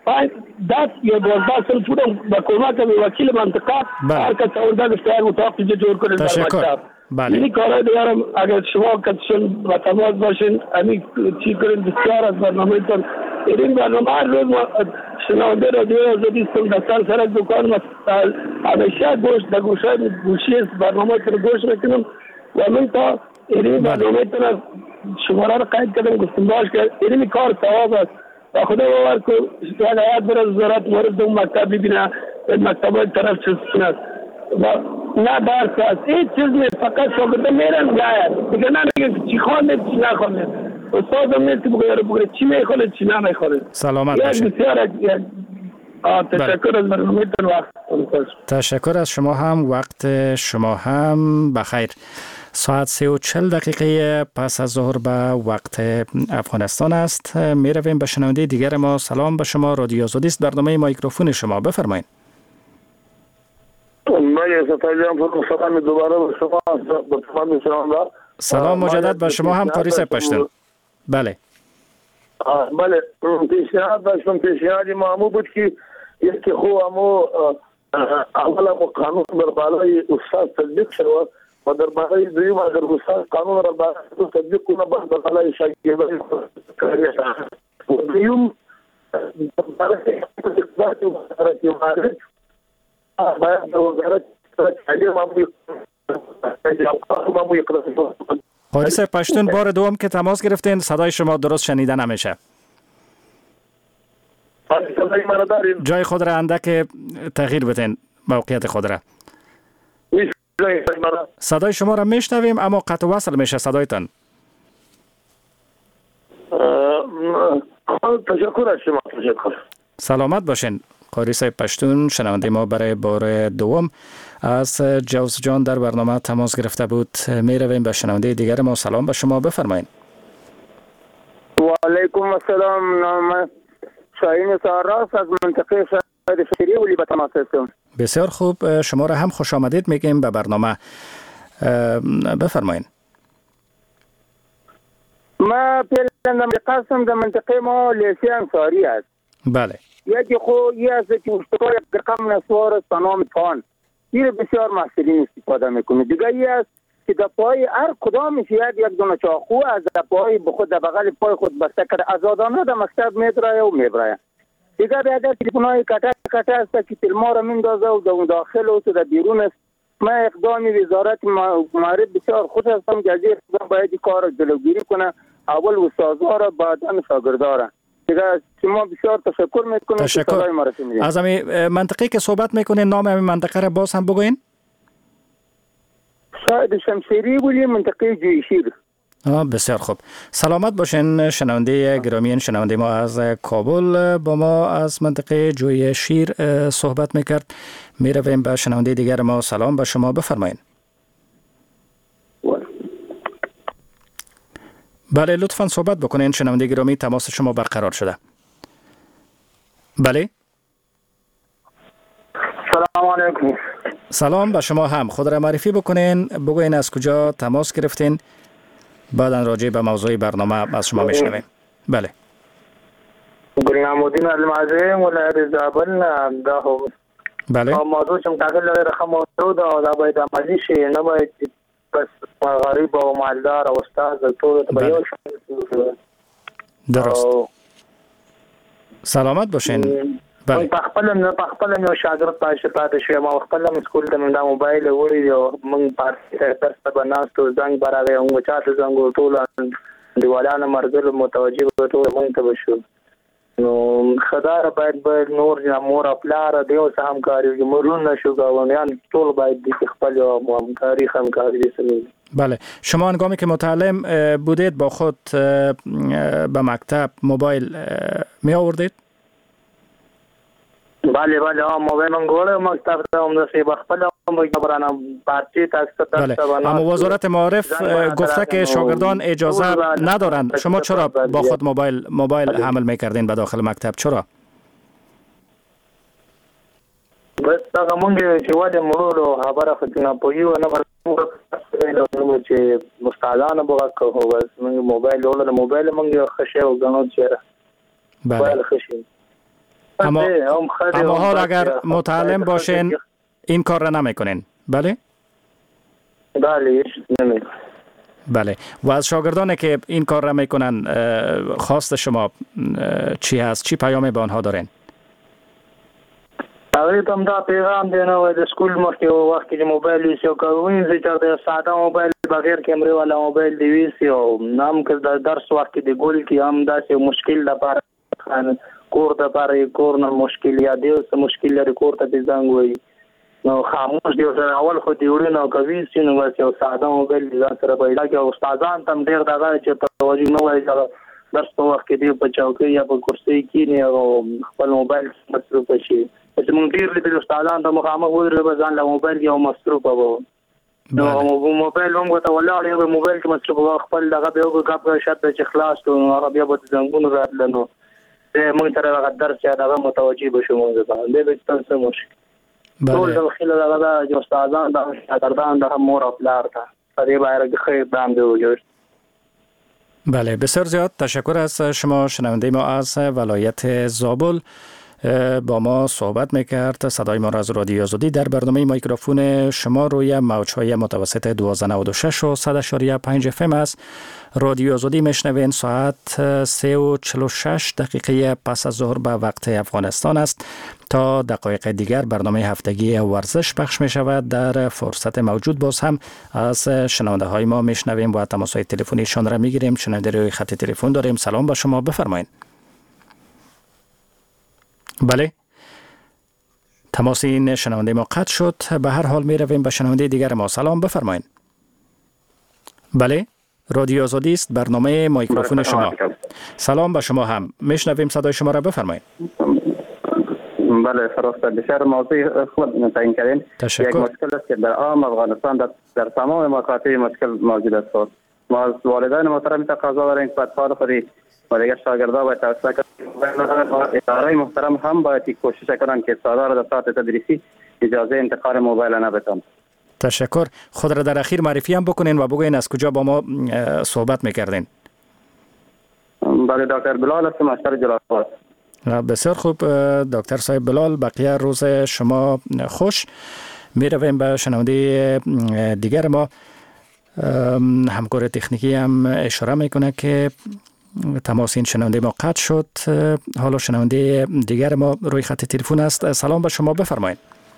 داس یو دوازده سال پورا با کمک وکیل منطقه هر کس آورده گفته اتاق اینجا جور کنید در مکتب. بله. این کارهای دیگرم اگر شما کتشون با تماس باشین همین چی کنید بسیار از برنامه تان. این برنامه هر روز شنونده رادیو آزادی هستم در سر سر دکان همیشه گوش در گوشه گوشی برنامه تان گوش میکنم و من تا این برنامه تان شماره رو قید کردم گفتم باش که این کار ثواب است و خدا باور که یک آیات بر وزارت مورد اون مکتب ببینه مکتب های طرف چیز کنه و نه درس است این چیز نیست فقط شاگرده میرن گاید دیگه نمیگه چی خوانده چی نخوانده استاد هم نیست که بگه بگه چی میخوانده چی نمیخوانده. سلامت باشید. بسیار تشکر از برنامه‌تون وقت. تشکر از شما هم وقت شما هم بخیر. ساعت سه و چل دقیقه پس از ظهر به وقت افغانستان است. می رویم به شنونده دیگر ما. سلام به شما، رادیو آزادی است، برنامه مایکروفون شما، بفرمایید. من ستایجان فرو سلام دوباره به شما به تمام شنونده. سلام مجدد به شما هم قاری صاحب پشتون. بله. بله پیشنهاد داشتم. پیشنهاد ما همو بود که یکی خو همو اولا مو قانون در بالای استاد تطبیق شد و در بالای دویم اگر استاد قانون را بالای تطبیق کنه بعد در بالای شاگردان کاریه و دویم در بالای اقتصادی و وزارت مالک باید در وزارت تعلیم همو اقتصاد. قاری صاحب پشتون بار دوم که تماس گرفتین صدای شما درست شنیده نمیشه. جای خود را اندک تغییر بتین، موقعیت خود را. صدای شما را میشنویم اما قطع وصل میشه صدایتان. تشکر از شما. تشکر. سلامت باشین. قاری صاحب پشتون شنونده ما برای بار دوم از جوزجان در برنامه تماس گرفته بود. می رویم به شنونده دیگر ما. سلام به شما، بفرمایید. و علیکم السلام. نام شاهین ساراس از منطقه شهر شیری ولی به تماس هستم. بسیار خوب، شما را هم خوش آمدید میگیم به برنامه. بفرمایید. ما پیلندم قسم در منطقه ما لیسی انصاری است. بله. یکی خو یه از که اشتکار یک رقم نسوار است نام فان. این بسیار محصولین استفاده میکنه. دیگه یه است که در پای هر کدامش یک یک دونه چاقو از در پای بخود در بغل پای خود بسته کرده آزادانه در مکتب میدرایه و میبرایه. دیگه بیادر تلیفونای کتا کتا است که تلما را میندازه و در داخل و در بیرون است. من اقدامی وزارت معرف بسیار خوش هستم که از این اقدام باید کار جلوگیری کنه. اول استادها را بعدا شاگردها را. دیگه شما بسیار تشکر میکنم. تشکر. از همین منطقه که صحبت میکنین نام همین منطقه را باز هم بگوین. شاید شمشیری بولی منطقه جویشیر. آه بسیار خوب. سلامت باشین شنونده گرامی. شنونده ما از کابل با ما از منطقه جوی شیر صحبت میکرد. میرویم به شنونده دیگر ما. سلام به شما، بفرمایید. بله لطفاً صحبت بکنین شنونده گرامی، تماس شما برقرار شده. بله. سلام علیکم. سلام به شما هم. خود را معرفی بکنین، بگوین از کجا تماس گرفتین، بعداً راجع به موضوع برنامه از شما میشنویم. بله. گلنامودین المعزه ولایت زابل ده. بله. موضوع چم داخل رقم موضوع دا باید عملی شي، نه باید بس غریب او مالدار او استاد ټول ته یو شان. درست. سلامت باشین. بله. په خپل نه په خپل یو شاګرد پاتې پاتې شو. ما خپل هم سکول ته د موبایل وړي او موږ پاتې درس ته بناستو زنګ برابر او چاته زنګ ټول دیوالانه مرګل متوجه ټول موږ ته وشو. نو خدای باید باید نور یا مور خپل دیو سم کاری مرون نشو گاونیان ټول باید د خپل همکاري همکاري وسنی. بله. شما هنگامی که متعلم بودید با خود به مکتب موبایل می آوردید؟ بله بله ها موبایل من گوره مکتب هم دستی بخپل هم برانم پارچی تاکست بله. اما وزارت معارف گفته که شاگردان اجازه ندارند. شما چرا با خود موبایل موبایل حمل میکردین به داخل مکتب؟ چرا؟ بس هغه مونږ چې واده مړو خبره ختنه پوي و نه ورته چې مستعدانه بوغه کوو بس مونږ موبایل ولر موبایل مونږ خشه او غنو چیرې بله خشه اما اما حال اگر متعلم باشین این کار را نمیکنین. بله؟ بله نمی. بله. و از شاگردانی که این کار را میکنن خواست شما چی هست؟ چی پیامی به آنها دارین؟ اوی تم دا پیغام دینا و د سکول مخکې وخت کې موبایل ویسي او کوي چې د ساده موبایل بغیر کیمرې والا موبایل دی ویسي او نام که د درس وخت کې د ګول کې هم داسې مشکل د پاره کور د پاره کور نه مشکل یا دی څه مشکل لري کور ته د زنګ وي نو خاموش دی سره اول خو دی وړي نو کوي چې نو واسي او ساده موبایل دی سره پیدا کې او استادان تم ډیر دغه چې توجه نه وایي درس په وخت کې دی په چوکۍ یا په کرسي کې نه او خپل موبایل مصروف شي چې مونږ ډیر لیدل استادان ته مخامخ وره به ځان له موبایل کې او مصروف وو نو موبایل هم ته ولاړ یو موبایل کې مصروف وو خپل دغه به یو غاب شت چې خلاص ته هغه بیا به څنګه راتل نو زه مونږ تر هغه درس یا دغه متوجي بشو مونږ ته دې به تاسو مشکل ټول د خلک دغه د استادان د شاګردان د مور او پلار ته دې باید خیر دام دی. بله بسیار زیاد تشکر از شما. شنونده ما از ولایت زابل با ما صحبت میکرد. صدای ما را از رادیو آزادی در برنامه میکروفون شما روی موجهای متوسط دوازده نود و شش و صد اشاریه پنج اف ام است. رادیو آزادی میشنوین. ساعت سه و چهل و شش دقیقه پس از ظهر به وقت افغانستان است. تا دقایق دیگر برنامه هفتگی ورزش پخش می شود. در فرصت موجود باز هم از شنونده های ما میشنویم و تماس های تلفنیشان را میگیریم. شنونده روی خط تلفن داریم. سلام با شما، بفرمایید. بله، تماس این شنونده ما قطع شد. به هر حال می رویم به شنونده دیگر ما. سلام، بفرمایید. بله، رادیو آزادی است، برنامه میکروفون شما. سلام به شما هم. میشنویم صدای شما را، بفرمایید. بله فراسته بسیار موضوع خود تعیین کردین. یک مشکل است که در عام افغانستان در, در تمام مکاتب مشکل موجود است. ما از والدین محترم تقاضا داریم که اطفال خودی و دیگر شاگردان باید توسعه کنند. اداره محترم هم باید کوشش کنند که استادان در ساعت تدریسی اجازه انتقال موبایل نبتند. تشکر. خود را در اخیر معرفی هم بکنین و بگوین از کجا با ما صحبت میکردین. بله دکتر بلال هستم از شهر جلال‌آباد. بسیار خوب دکتر صاحب بلال، بقیه روز شما خوش. می رویم به شنونده دیگر ما. همکار تکنیکی هم اشاره میکنه که تماس این شنونده ما قطع شد. حالا شنونده دیگر ما روی خط تلفن است. سلام به شما، بفرمایید.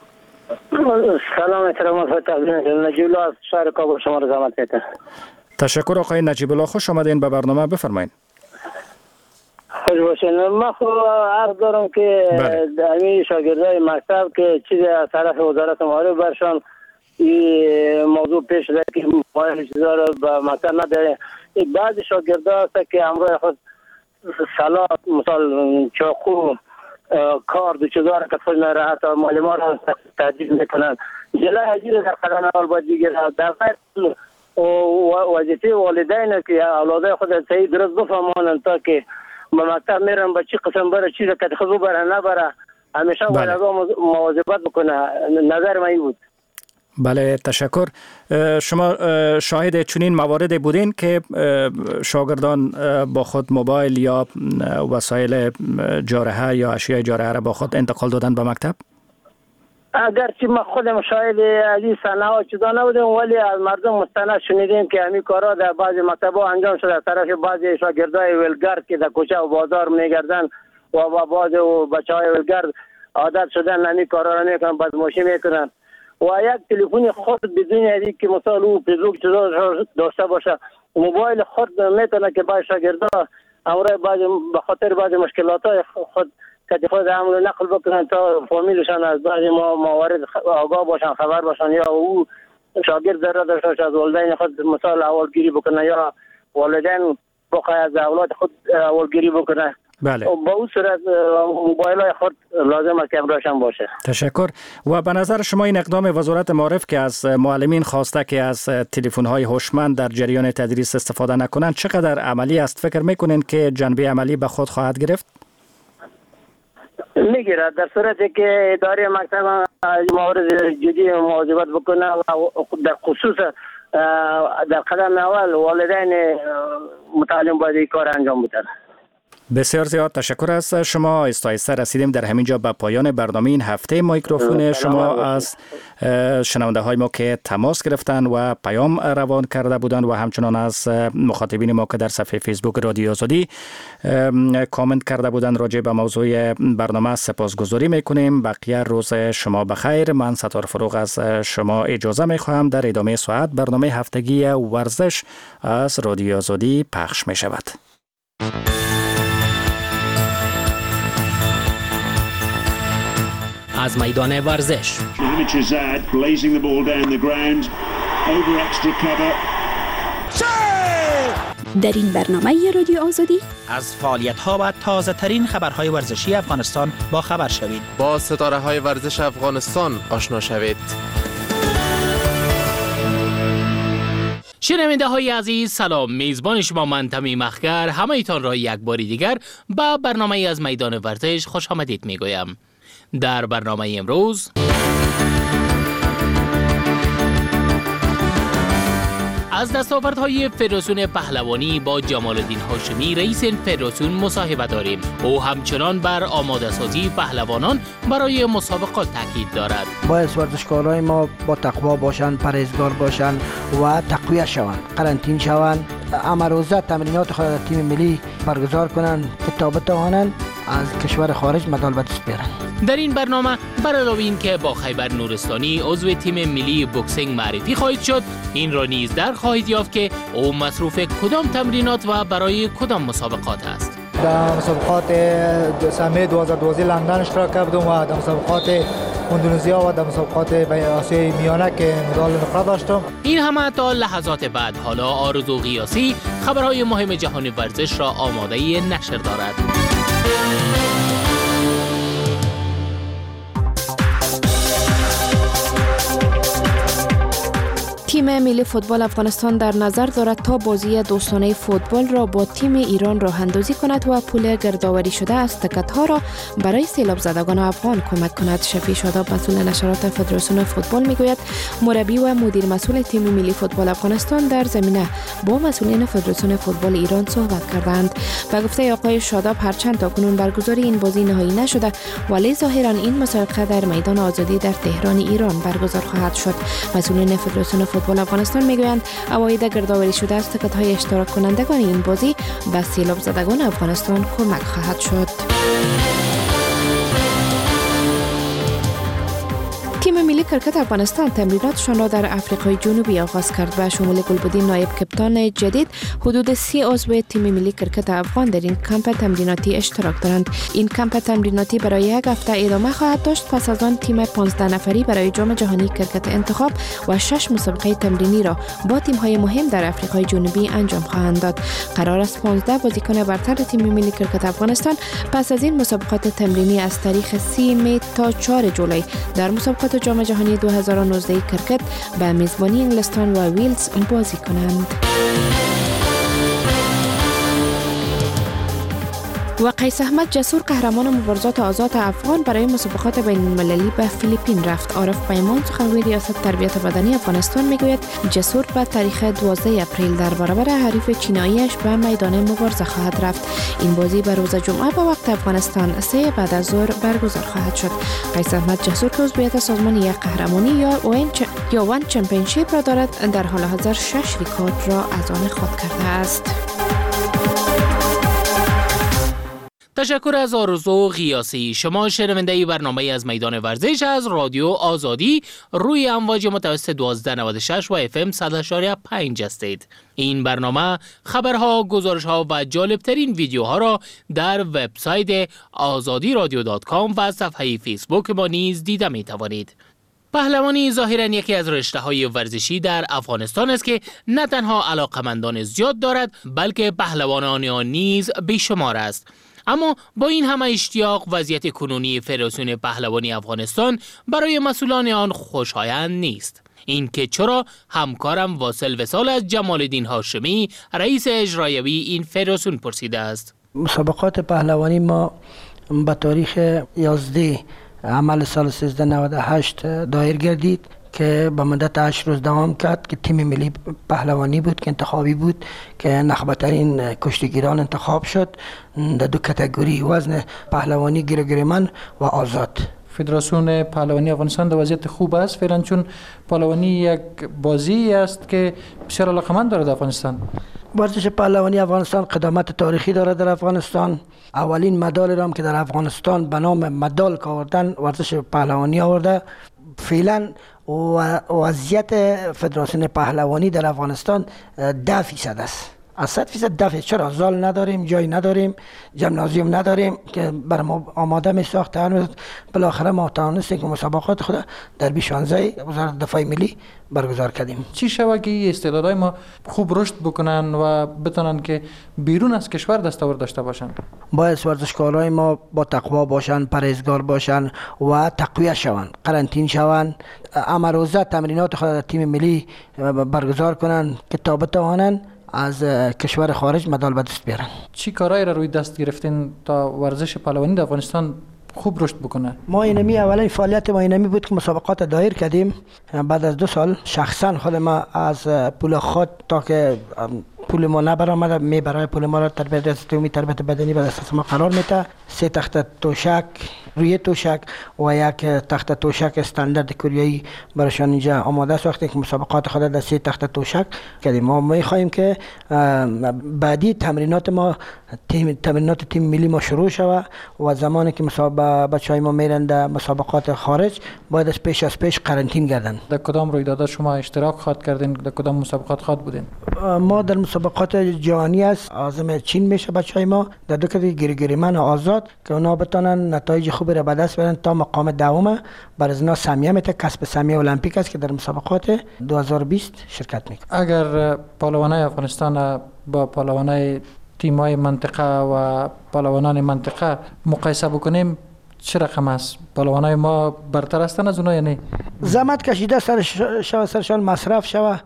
سلام احترام خدمت نجیب الله از شهر کابل شما را زحمت می‌دم. تشکر آقای نجیب الله، خوش آمدین به برنامه، بفرمایید. خوش باشین. من خب عرض دارم که امی شاگردای مکتب که چیزی از طرف وزارت معارف برشان این موضوع پیش شده که موبایل چیزا رو به مکتب نداره. بعضی شاگردا هست که همراه خود سلاح مثال چاقو کار دو چیزا رو که خود نراحت و معلمان رو تحجیل میکنن. جلای حجیر در قدم اول باید بگیره. در فیل وظیفه والدین که اولادای خود صحیح درست بفهمانند تا که به مکتب میرن با چی قسم بره چی رو که خود بره نبره همیشه باید از مواظبت بکنه. نظر من این بود. بله تشکر. شما شاهد چنین مواردی بودین که شاگردان با خود موبایل یا وسایل جارحه یا اشیاء جارحه را با خود انتقال دادن به مکتب؟ اگرچه ما خودم شاهد از این صحنه ها چیزا نبودیم ولی از مردم مستند شنیدیم که همین کارا در بعضی مکتب‌ها انجام شده از طرف بعضی شاگردای ولگرد که در کوچه و بازار میگردن و با بعضی بچهای ولگرد عادت شدن همین کارا را میکنن، بدماشی میکنن و یک تلفن خود بدون ازی که مثلا او پیزوک چیزا داشته باشه موبایل خود میتونه که با شاگردا امروز بعضی به خاطر بعضی مشکلات خود که خود عمل نقل بکنن تا فامیلشان از بعضی ما موارد آگاه باشن، خبر باشن یا او شاگرد ضرر داشته باشه از والدین خود مثال اولگیری بکنه یا والدین بخواه از اولاد خود اولگیری بکنه. بله. با اون صورت موبایل های خود لازم است که امراشان باشه. تشکر. و به نظر شما این اقدام وزارت معارف که از معلمین خواسته که از تلفن های هوشمند در جریان تدریس استفاده نکنند چقدر عملی است؟ فکر میکنین که جنبه عملی به خود خواهد گرفت؟ میگیره در صورتی که اداره مکتب مورد جدی مواظبت بکنه و در خصوص در قدم اول والدین متعلم باید این کار انجام بدن. بسیار زیاد تشکر از شما. آهسته رسیدیم در همین جا به پایان برنامه این هفته. میکروفون شما از شنونده های ما که تماس گرفتن و پیام روان کرده بودند و همچنان از مخاطبین ما که در صفحه فیسبوک رادیو آزادی کامنت کرده بودند راجع به موضوع برنامه سپاسگزاری میکنیم. بقیه روز شما بخیر. من ستار فروغ از شما اجازه میخواهم. در ادامه ساعت برنامه هفتگی ورزش از رادیو آزادی پخش می شود. از میدان ورزش در این برنامه رادیو آزادی از فعالیت‌ها و تازه ترین خبرهای ورزشی افغانستان با خبر شوید. با ستاره های ورزش افغانستان آشنا شوید. شنونده های عزیز سلام. میزبان شما من تمیم اخگر همه ایتان را یک باری دیگر با برنامه از میدان ورزش خوش آمدید میگویم. در برنامه امروز از دستاوردهای فدراسیون پهلوانی با جمال الدین هاشمی رئیس این فدراسیون مصاحبه داریم. او همچنان بر آماده سازی پهلوانان برای مسابقات تاکید دارد. باید ورزشکارای ما با تقوا باشند، پرهیزگار باشند و تقویه شوند، قرنطینه شوند، امروزه تمرینات خود در تیم ملی برگزار کنند تا بتوانند از کشور خارج مدال به دست بیارند. در این برنامه بر علاوه این که با خیبر نورستانی عضو تیم ملی بوکسینگ معرفی خواهید شد، این را نیز در خواهید یافت که او مصروف کدام تمرینات و برای کدام مسابقات است. در مسابقات سهمیه دو هزار و دوازده لندن اشتراک کردم و در مسابقات اندونزیا و در مسابقات آسیای میانه که مدال نقره داشتم. این همه تا لحظات بعد. حالا آرزو قیاسی خبرهای مهم جهان ورزش را آماده نشر دارد. تیم ملی فوتبال افغانستان در نظر دارد تا بازی دوستانه فوتبال را با تیم ایران راه اندازی کند و پول گردآوری شده از تکت‌ها را برای سیلاب زدگان افغان کمک کند. شفیع شاداب مسئول نشرات فدراسیون فوتبال میگوید مربی و مدیر مسئول تیم ملی فوتبال افغانستان در زمینه با مسئولین فدراسیون فوتبال ایران صحبت کردند. و گفته آقای شاداب هرچند تاکنون برگزاری این بازی نهایی نشده ولی ظاهرا این مسابقه در میدان آزادی در تهران ایران برگزار خواهد شد. مسئولین فدراسیون فوتبال افغانستان میگویند عواید گردآوری شده از تکت‌های اشتراک کنندگان این بازی به سیلاب زدگان افغانستان کمک خواهد شد. تیم ملی کرکت افغانستان تمریناتشان را در آفریقای جنوبی آغاز کرد و شمول گلبدین نایب کپتان جدید حدود سی عضو تیم ملی کرکت افغان در این کمپ تمریناتی اشتراک دارند. این کمپ تمریناتی برای یک هفته ادامه خواهد داشت. پس از آن تیم پانزده نفری برای جام جهانی کرکت انتخاب و شش مسابقه تمرینی را با تیم‌های مهم در آفریقای جنوبی انجام خواهند داد. قرار است پانزده بازیکن برتر تیم ملی کرکت افغانستان پس از این مسابقات تمرینی از تاریخ سی می تا چهار جولای در مسابقات جام جهانی دو هزار و نوزده کرکت به میزبانی انگلستان و ویلز بازی کنند. و قیس احمد جسور قهرمان مبارزات آزاد افغان برای مسابقات بین المللی به فیلیپین رفت. عارف پیمان سخنگوی ریاست تربیت بدنی افغانستان میگوید جسور به تاریخ دوازده اپریل در برابر حریف چیناییش به میدان مبارزه خواهد رفت. این بازی به روز جمعه به وقت افغانستان سه بعد از ظهر برگزار خواهد شد. قیس احمد جسور که عضویت سازمان یک قهرمانی یا وان چ... یا وان چمپیونشیپ را دارد در حال حاضر شش ریکورد را از آن خود کرده است. تشکر از آرزو قیاسی. شما شنونده برنامه از میدان ورزش از رادیو آزادی روی امواج متوسط دوازده نود و شش و اف ام صد و شش پنج هستید. این برنامه خبرها، گزارشها و جالبترین ویدیوها را در وبسایت آزادی رادیو دات کام و صفحه فیسبوک ما نیز دیده می توانید. پهلوانی ظاهراً یکی از رشته‌های ورزشی در افغانستان است که نه تنها علاقمندان زیاد دارد بلکه پهلوانان آن نیز بیشمار است. اما با این همه اشتیاق وضعیت کنونی فدراسیون پهلوانی افغانستان برای مسئولان آن خوشایند نیست. این که چرا همکارم واصل وصال از جمال الدین هاشمی رئیس اجرایی این فدراسیون پرسیده است. مسابقات پهلوانی ما به تاریخ یازده عمل سال سیزده نود و هشت دایر گردید که به مدت هشت روز دوام کرد که تیم ملی پهلوانی بود که انتخابی بود که نخبه‌ترین کشتیگیران انتخاب شد در دو کاتگوری وزن پهلوانی گریگریمن و آزاد. فدراسیون پهلوانی افغانستان در وضعیت خوب است فعلا، چون پهلوانی یک بازی است که بسیار علاقمند دارد در افغانستان. ورزش پهلوانی افغانستان قدامت تاریخی دارد در افغانستان. اولین مدال را که در افغانستان به نام مدال که آوردن ورزش پهلوانی آورده. فعلا وضعیت فدراسیون پهلوانی در افغانستان ده فیصد است. از صد فیصد دفع. چرا؟ زال نداریم، جای نداریم، جمنازیوم نداریم که بر ما آماده می ساخت. هنوز بالاخره ما توانستیم که مسابقات خود در بی شانزده وزارت دفاع ملی برگزار کردیم. چی شود که این استعدادهای ما خوب رشد بکنن و بتونن که بیرون از کشور دستاورد داشته باشن؟ باید ورزشکارای ما با تقوا باشن، پرهیزگار باشن و تقویه شوند، قرنطینه شوند، امروزه تمرینات خود در تیم ملی برگزار کنن که تا بتوانند از کشور خارج مدال به دست بیارن. چی کارایی را روی دست گرفتین تا ورزش پهلوانی در افغانستان خوب رشد بکنه؟ ما اینمی اولا فعالیت ما اینمی بود که مسابقات دایر کردیم. بعد از دو سال شخصا خود ما از پول خود تا که پول ما نبرآمد می برای پول ما را تربیت استومی تربیت بدنی به دست ما قرار میده. سه تخت توشک روی توشک و یک تخت توشک استاندارد کوریایی برایشان اینجا آماده ساختیم که مسابقات خود در سه تخت توشک کردیم. ما میخواهیم که بعدی تمرینات ما تیم تمرینات تیم ملی ما شروع شود و زمانی که مسابقه بچهای ما میرن در مسابقات خارج باید از پیش از پیش قرنطینه گردن. در کدام رویدادها شما اشتراک خواهد کردین؟ در کدام مسابقات خواهد بودین؟ ما در مسابقات جهانی است عازم چین میشه بچهای ما در دو کاتگوری گریگریمن و آزاد که اونا بتونن نتایج خوبی را به دست بیارن تا مقام دوم. بر از اینا سهمیه میته، کسب سهمیه المپیک است که در مسابقات دو هزار و بیست شرکت میکنه. اگر پهلوانای افغانستان با پهلوانای تیم‌های منطقه و پهلوانان منطقه مقایسه بکنیم چه رقم است؟ پهلوانای ما برتر هستند از اونها یا نه؟ زحمت کشیده سر شو سرشان مصرف شوه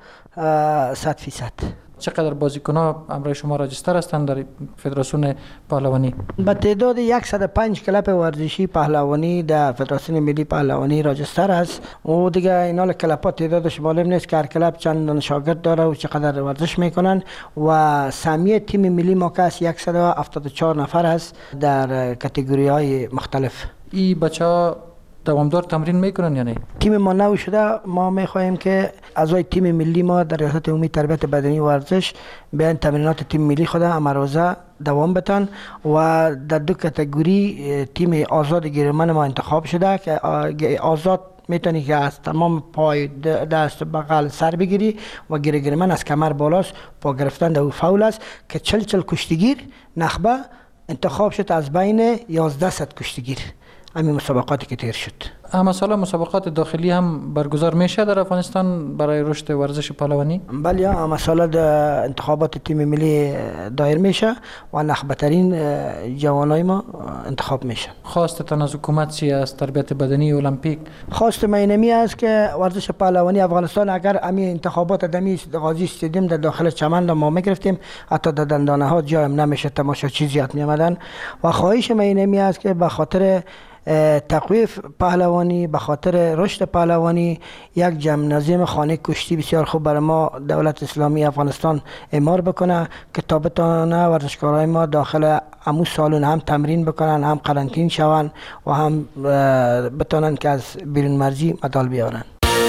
صد فیصد. چقدر بازیکن‌ها همراه شما راجستر هستند در فدراسیون پهلوانی؟ به تعداد صد و پنج کلب ورزشی پهلوانی در فدراسیون ملی پهلوانی راجستر است. و دیگه اینا کلب‌ها تعدادش معلوم نیست که هر کلب چند شاگرد داره و چقدر ورزش میکنن. و سهمیه تیم ملی ما که صد و هفتاد و چهار نفر است در کاتگوری‌های مختلف. این بچه‌ها دوامدار تمرین میکنن یا نه؟ تیم ما نو شده. ما میخواهیم که اعضای تیم ملی ما در ریاست عمومی تربیت بدنی و ورزش بیان تمرینات تیم ملی خود امروزه دوام بدن و در دو کاتگوری تیم آزاد گریمن ما انتخاب شده که آزاد میتونی که از تمام پای دست بغل سر بگیری و گریگریمن از کمر بالاست. پا گرفتن در او فول است که چل چل کشتیگیر نخبه انتخاب شد از بین یازده صد کشتیگیر. همین مسابقاتی که تیر شد. اما سالا مسابقات داخلی هم برگزار میشه در افغانستان برای رشد ورزش پهلوانی؟ بله، اما سالا در انتخابات تیم ملی دایر میشه و نخبه‌ترین جوانای ما انتخاب میشه. خواستتان از حکومت چی است؟ تربیت بدنی المپیک؟ خواست من اینمی است که ورزش پهلوانی افغانستان اگر امی انتخابات دمی غازی استادیوم در داخل چمن ما میگرفتیم حتی در دندانه ها جای نمیشه تماشاچی زیاد میآمدن. و خواهش من اینمی است که به خاطر تقویت پهلوانی، به خاطر رشد پهلوانی یک جمنازیوم خانه کشتی بسیار خوب برای ما دولت اسلامی افغانستان اعمار بکنه که تا بتونه ورزشکارای ما داخل همون سالن هم تمرین بکنن، هم قرنطینه شون و هم بتونن که از بیرون مرزی مدال بیارن.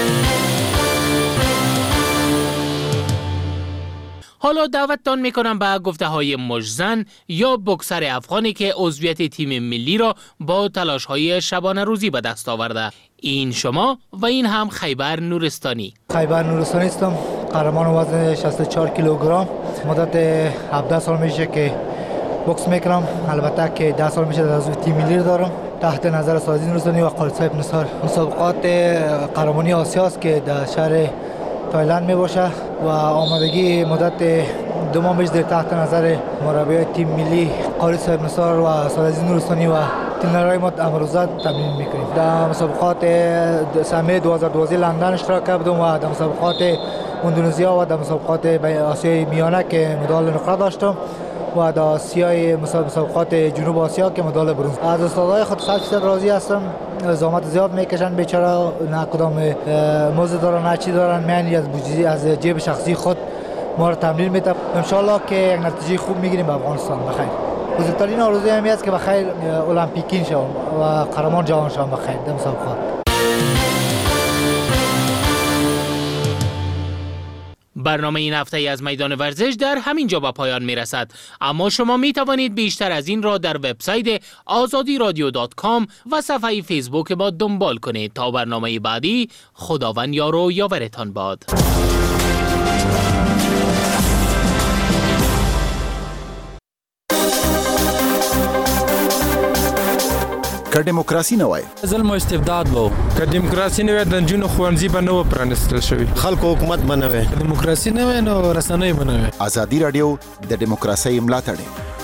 حالا دعوتتان میکنم به گفته های مجزن یا بکسر افغانی که عضویت تیم ملی را با تلاش های شبانه روزی به دست آورده. این شما و این هم خیبر نورستانی. خیبر نورستانی هستم، قهرمان وزن شصت و چهار کیلوگرم. مدت هفده سال میشه که بوکس میکنم. البته که ده سال میشه در عضو تیم ملی دارم. تحت نظر سازی نورستانی و قائد صاحب نثار. مسابقات قهرمانی آسیا است که در شهر تایلند می باشه و آمادگی مدت دو ماه میشه تحت نظر مربی تیم ملی قائد صاحب نثار و سازی نورستانی و ترینرهای ما امروزه تمرین میکنیم. در مسابقات سهمیه دو هزار و دوازده لندن اشتراک کردم و در مسابقات اندونزیا و در مسابقات آسیای میانه که مدال نقره داشتم و در آسیای مسابقات جنوب آسیا که مدال برنز. از استادای خود صد درصد راضی هستم. زحمت زیاد میکشن بیچاره، نه کدام مزد دارن نه چی دارن، میانی از بودجه از جیب شخصی خود ما رو تمرین میتم. ان شاء الله که یک نتیجه خوب میگیریم به افغانستان. بخیر. بزرگترین آرزوی همی است که بخیر المپیکین شوم و قهرمان جهان شوم بخیر در مسابقات. برنامه این هفته از میدان ورزش در همین جا به پایان می رسد، اما شما می توانید بیشتر از این را در وبسایت آزادی رادیو دات کام و صفحه فیسبوک ما دنبال کنید. تا برنامه بعدی، خداوند یار و یاورتان باد. که دیموکراسي نه وای ظلم او استبداد وو که دیموکراسي نه وای د جنونو خوانځي به نو پرانستل شوی خلکو حکومت بنوي دیموکراسي نه وای نو رسنۍ بنوي ازادي رادیو د دیموکراسي ملاتړ